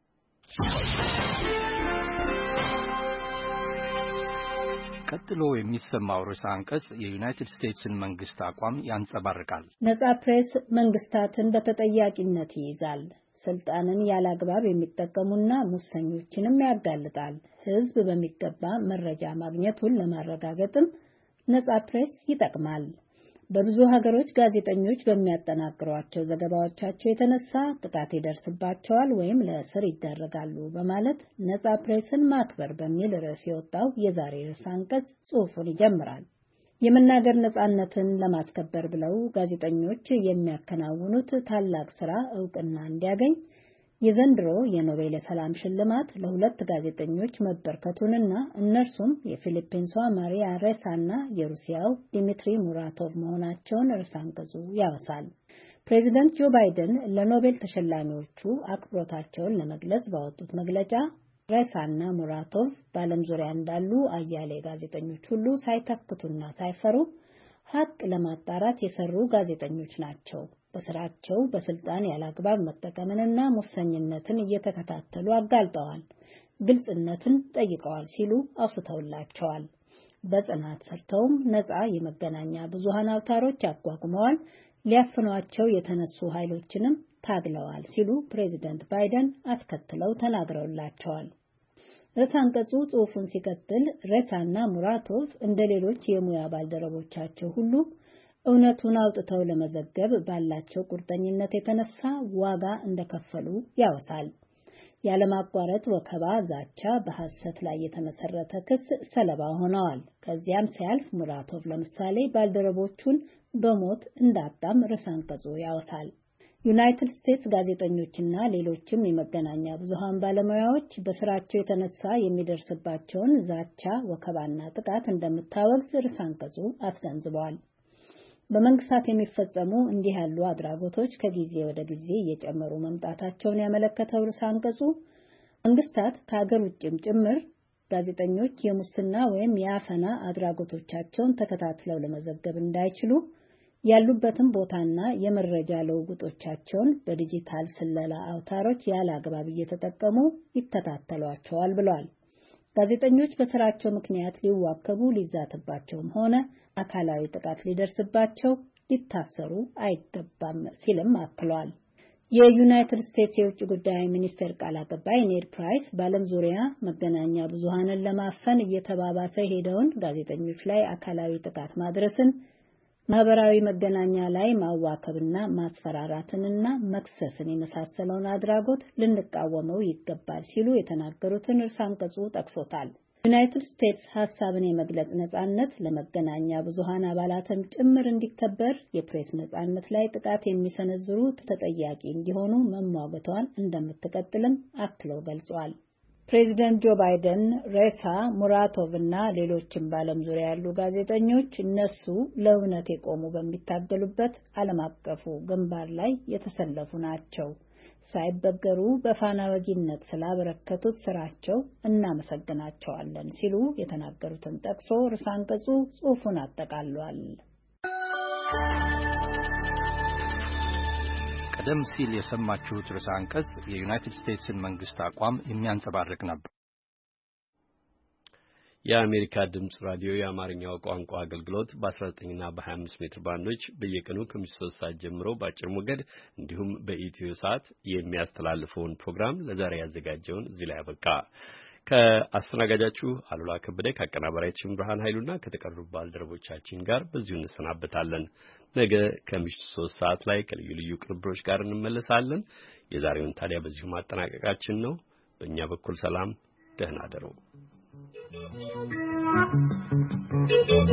ቀጥሎ የሚሰማው ርዕሰ አንቀጽ የዩናይትድ ስቴትስን መንግስት አቋም ያንጸባርቃል። ነጻ ፕሬስ መንግስታትን በተጠያቂነት ይይዛል፣ ስልጣንን ያላግባብ የሚጠቀሙና ሙሰኞችንም ያጋልጣል። ህዝብ በሚገባ መረጃ ማግኘቱን ለማረጋገጥም ነጻ ፕሬስ ይጠቅማል። በብዙ ሀገሮች ጋዜጠኞች በሚያጠናቅሯቸው ዘገባዎቻቸው የተነሳ ጥቃት ይደርስባቸዋል ወይም ለእስር ይዳረጋሉ በማለት ነጻ ፕሬስን ማክበር በሚል ርዕስ የወጣው የዛሬ ርዕሰ አንቀጽ ጽሑፉን ይጀምራል። የመናገር ነጻነትን ለማስከበር ብለው ጋዜጠኞች የሚያከናውኑት ታላቅ ስራ ዕውቅና እንዲያገኝ የዘንድሮ የኖቤል ሰላም ሽልማት ለሁለት ጋዜጠኞች መበርከቱንና እነርሱም የፊሊፒንሷ ማሪያ ሬሳና የሩሲያው ዲሚትሪ ሙራቶቭ መሆናቸውን ርዕሰ አንቀጹ ያወሳል። ፕሬዚደንት ጆ ባይደን ለኖቤል ተሸላሚዎቹ አክብሮታቸውን ለመግለጽ ባወጡት መግለጫ ሬሳና ሙራቶቭ በዓለም ዙሪያ እንዳሉ አያሌ ጋዜጠኞች ሁሉ ሳይታክቱና ሳይፈሩ ሀቅ ለማጣራት የሰሩ ጋዜጠኞች ናቸው። በስራቸው በስልጣን ያላግባብ መጠቀምንና ሙሰኝነትን እየተከታተሉ አጋልጠዋል፣ ግልጽነትን ጠይቀዋል ሲሉ አውስተውላቸዋል። በጽናት ሰርተውም ነፃ የመገናኛ ብዙሃን አውታሮች አቋቁመዋል፣ ሊያፍኗቸው የተነሱ ኃይሎችንም ታግለዋል ሲሉ ፕሬዚደንት ባይደን አስከትለው ተናግረውላቸዋል። ርዕሰ አንቀጹ ጽሑፉን ሲቀጥል ሬሳና ሙራቶቭ እንደ ሌሎች የሙያ ባልደረቦቻቸው ሁሉ እውነቱን አውጥተው ለመዘገብ ባላቸው ቁርጠኝነት የተነሳ ዋጋ እንደከፈሉ ያወሳል። ያለማቋረጥ ወከባ፣ ዛቻ፣ በሐሰት ላይ የተመሰረተ ክስ ሰለባ ሆነዋል። ከዚያም ሲያልፍ ሙራቶቭ ለምሳሌ ባልደረቦቹን በሞት እንዳጣም ርዕሰ አንቀጹ ያወሳል። ዩናይትድ ስቴትስ ጋዜጠኞችና ሌሎችም የመገናኛ ብዙሃን ባለሙያዎች በስራቸው የተነሳ የሚደርስባቸውን ዛቻ፣ ወከባና ጥቃት እንደምታወግዝ ርዕሰ አንቀጹ አስገንዝበዋል። በመንግስታት የሚፈጸሙ እንዲህ ያሉ አድራጎቶች ከጊዜ ወደ ጊዜ እየጨመሩ መምጣታቸውን ያመለከተው ርዕሰ አንቀጹ መንግስታት ከሀገር ውጭም ጭምር ጋዜጠኞች የሙስና ወይም የአፈና አድራጎቶቻቸውን ተከታትለው ለመዘገብ እንዳይችሉ ያሉበትን ቦታና የመረጃ ለውጦቻቸውን በዲጂታል ስለላ አውታሮች ያለ አግባብ እየተጠቀሙ ይከታተሏቸዋል ብለዋል። ጋዜጠኞች በስራቸው ምክንያት ሊዋከቡ፣ ሊዛትባቸውም ሆነ አካላዊ ጥቃት ሊደርስባቸው፣ ሊታሰሩ አይገባም ሲልም አክሏል። የዩናይትድ ስቴትስ የውጭ ጉዳይ ሚኒስቴር ቃል አቀባይ ኔድ ፕራይስ በዓለም ዙሪያ መገናኛ ብዙሃንን ለማፈን እየተባባሰ ሄደውን ጋዜጠኞች ላይ አካላዊ ጥቃት ማድረስን፣ ማህበራዊ መገናኛ ላይ ማዋከብና ማስፈራራትንና መክሰስን የመሳሰለውን አድራጎት ልንቃወመው ይገባል ሲሉ የተናገሩትን ርዕሰ አንቀጹ ጠቅሶታል። ዩናይትድ ስቴትስ ሐሳብን የመግለጽ ነጻነት ለመገናኛ ብዙሃን አባላትም ጭምር እንዲከበር፣ የፕሬስ ነጻነት ላይ ጥቃት የሚሰነዝሩ ተጠያቂ እንዲሆኑ መሟገቷን እንደምትቀጥልም አክሎ ገልጿል። ፕሬዚደንት ጆ ባይደን ሬሳ፣ ሙራቶቭ እና ሌሎችም በዓለም ዙሪያ ያሉ ጋዜጠኞች እነሱ ለእውነት የቆሙ በሚታገሉበት ዓለም አቀፉ ግንባር ላይ የተሰለፉ ናቸው፣ ሳይበገሩ በፋና ወጊነት ስላበረከቱት ስራቸው እናመሰግናቸዋለን ሲሉ የተናገሩትን ጠቅሶ ርዕሰ አንቀጹ ጽሑፉን አጠቃሏል። ቀደም ሲል የሰማችሁት ርዕሰ አንቀጽ የዩናይትድ ስቴትስን መንግስት አቋም የሚያንጸባርቅ ነበር። የአሜሪካ ድምጽ ራዲዮ የአማርኛው ቋንቋ አገልግሎት በ19 እና በ25 ሜትር ባንዶች በየቀኑ ከምሽቱ 3 ሰዓት ጀምሮ በአጭር ሞገድ እንዲሁም በኢትዮ ሰዓት የሚያስተላልፈውን ፕሮግራም ለዛሬ ያዘጋጀውን እዚህ ላይ አበቃ። ከአስተናጋጃችሁ አሉላ ከበደ ከአቀናባሪያችን ብርሃን ኃይሉና ከተቀሩ ባልደረቦቻችን ጋር በዚሁ እንሰናበታለን። ነገ ከምሽቱ 3 ሰዓት ላይ ከልዩ ልዩ ቅንብሮች ጋር እንመለሳለን። የዛሬውን ታዲያ በዚሁ ማጠናቀቃችን ነው። በእኛ በኩል ሰላም፣ ደህና አደሩ።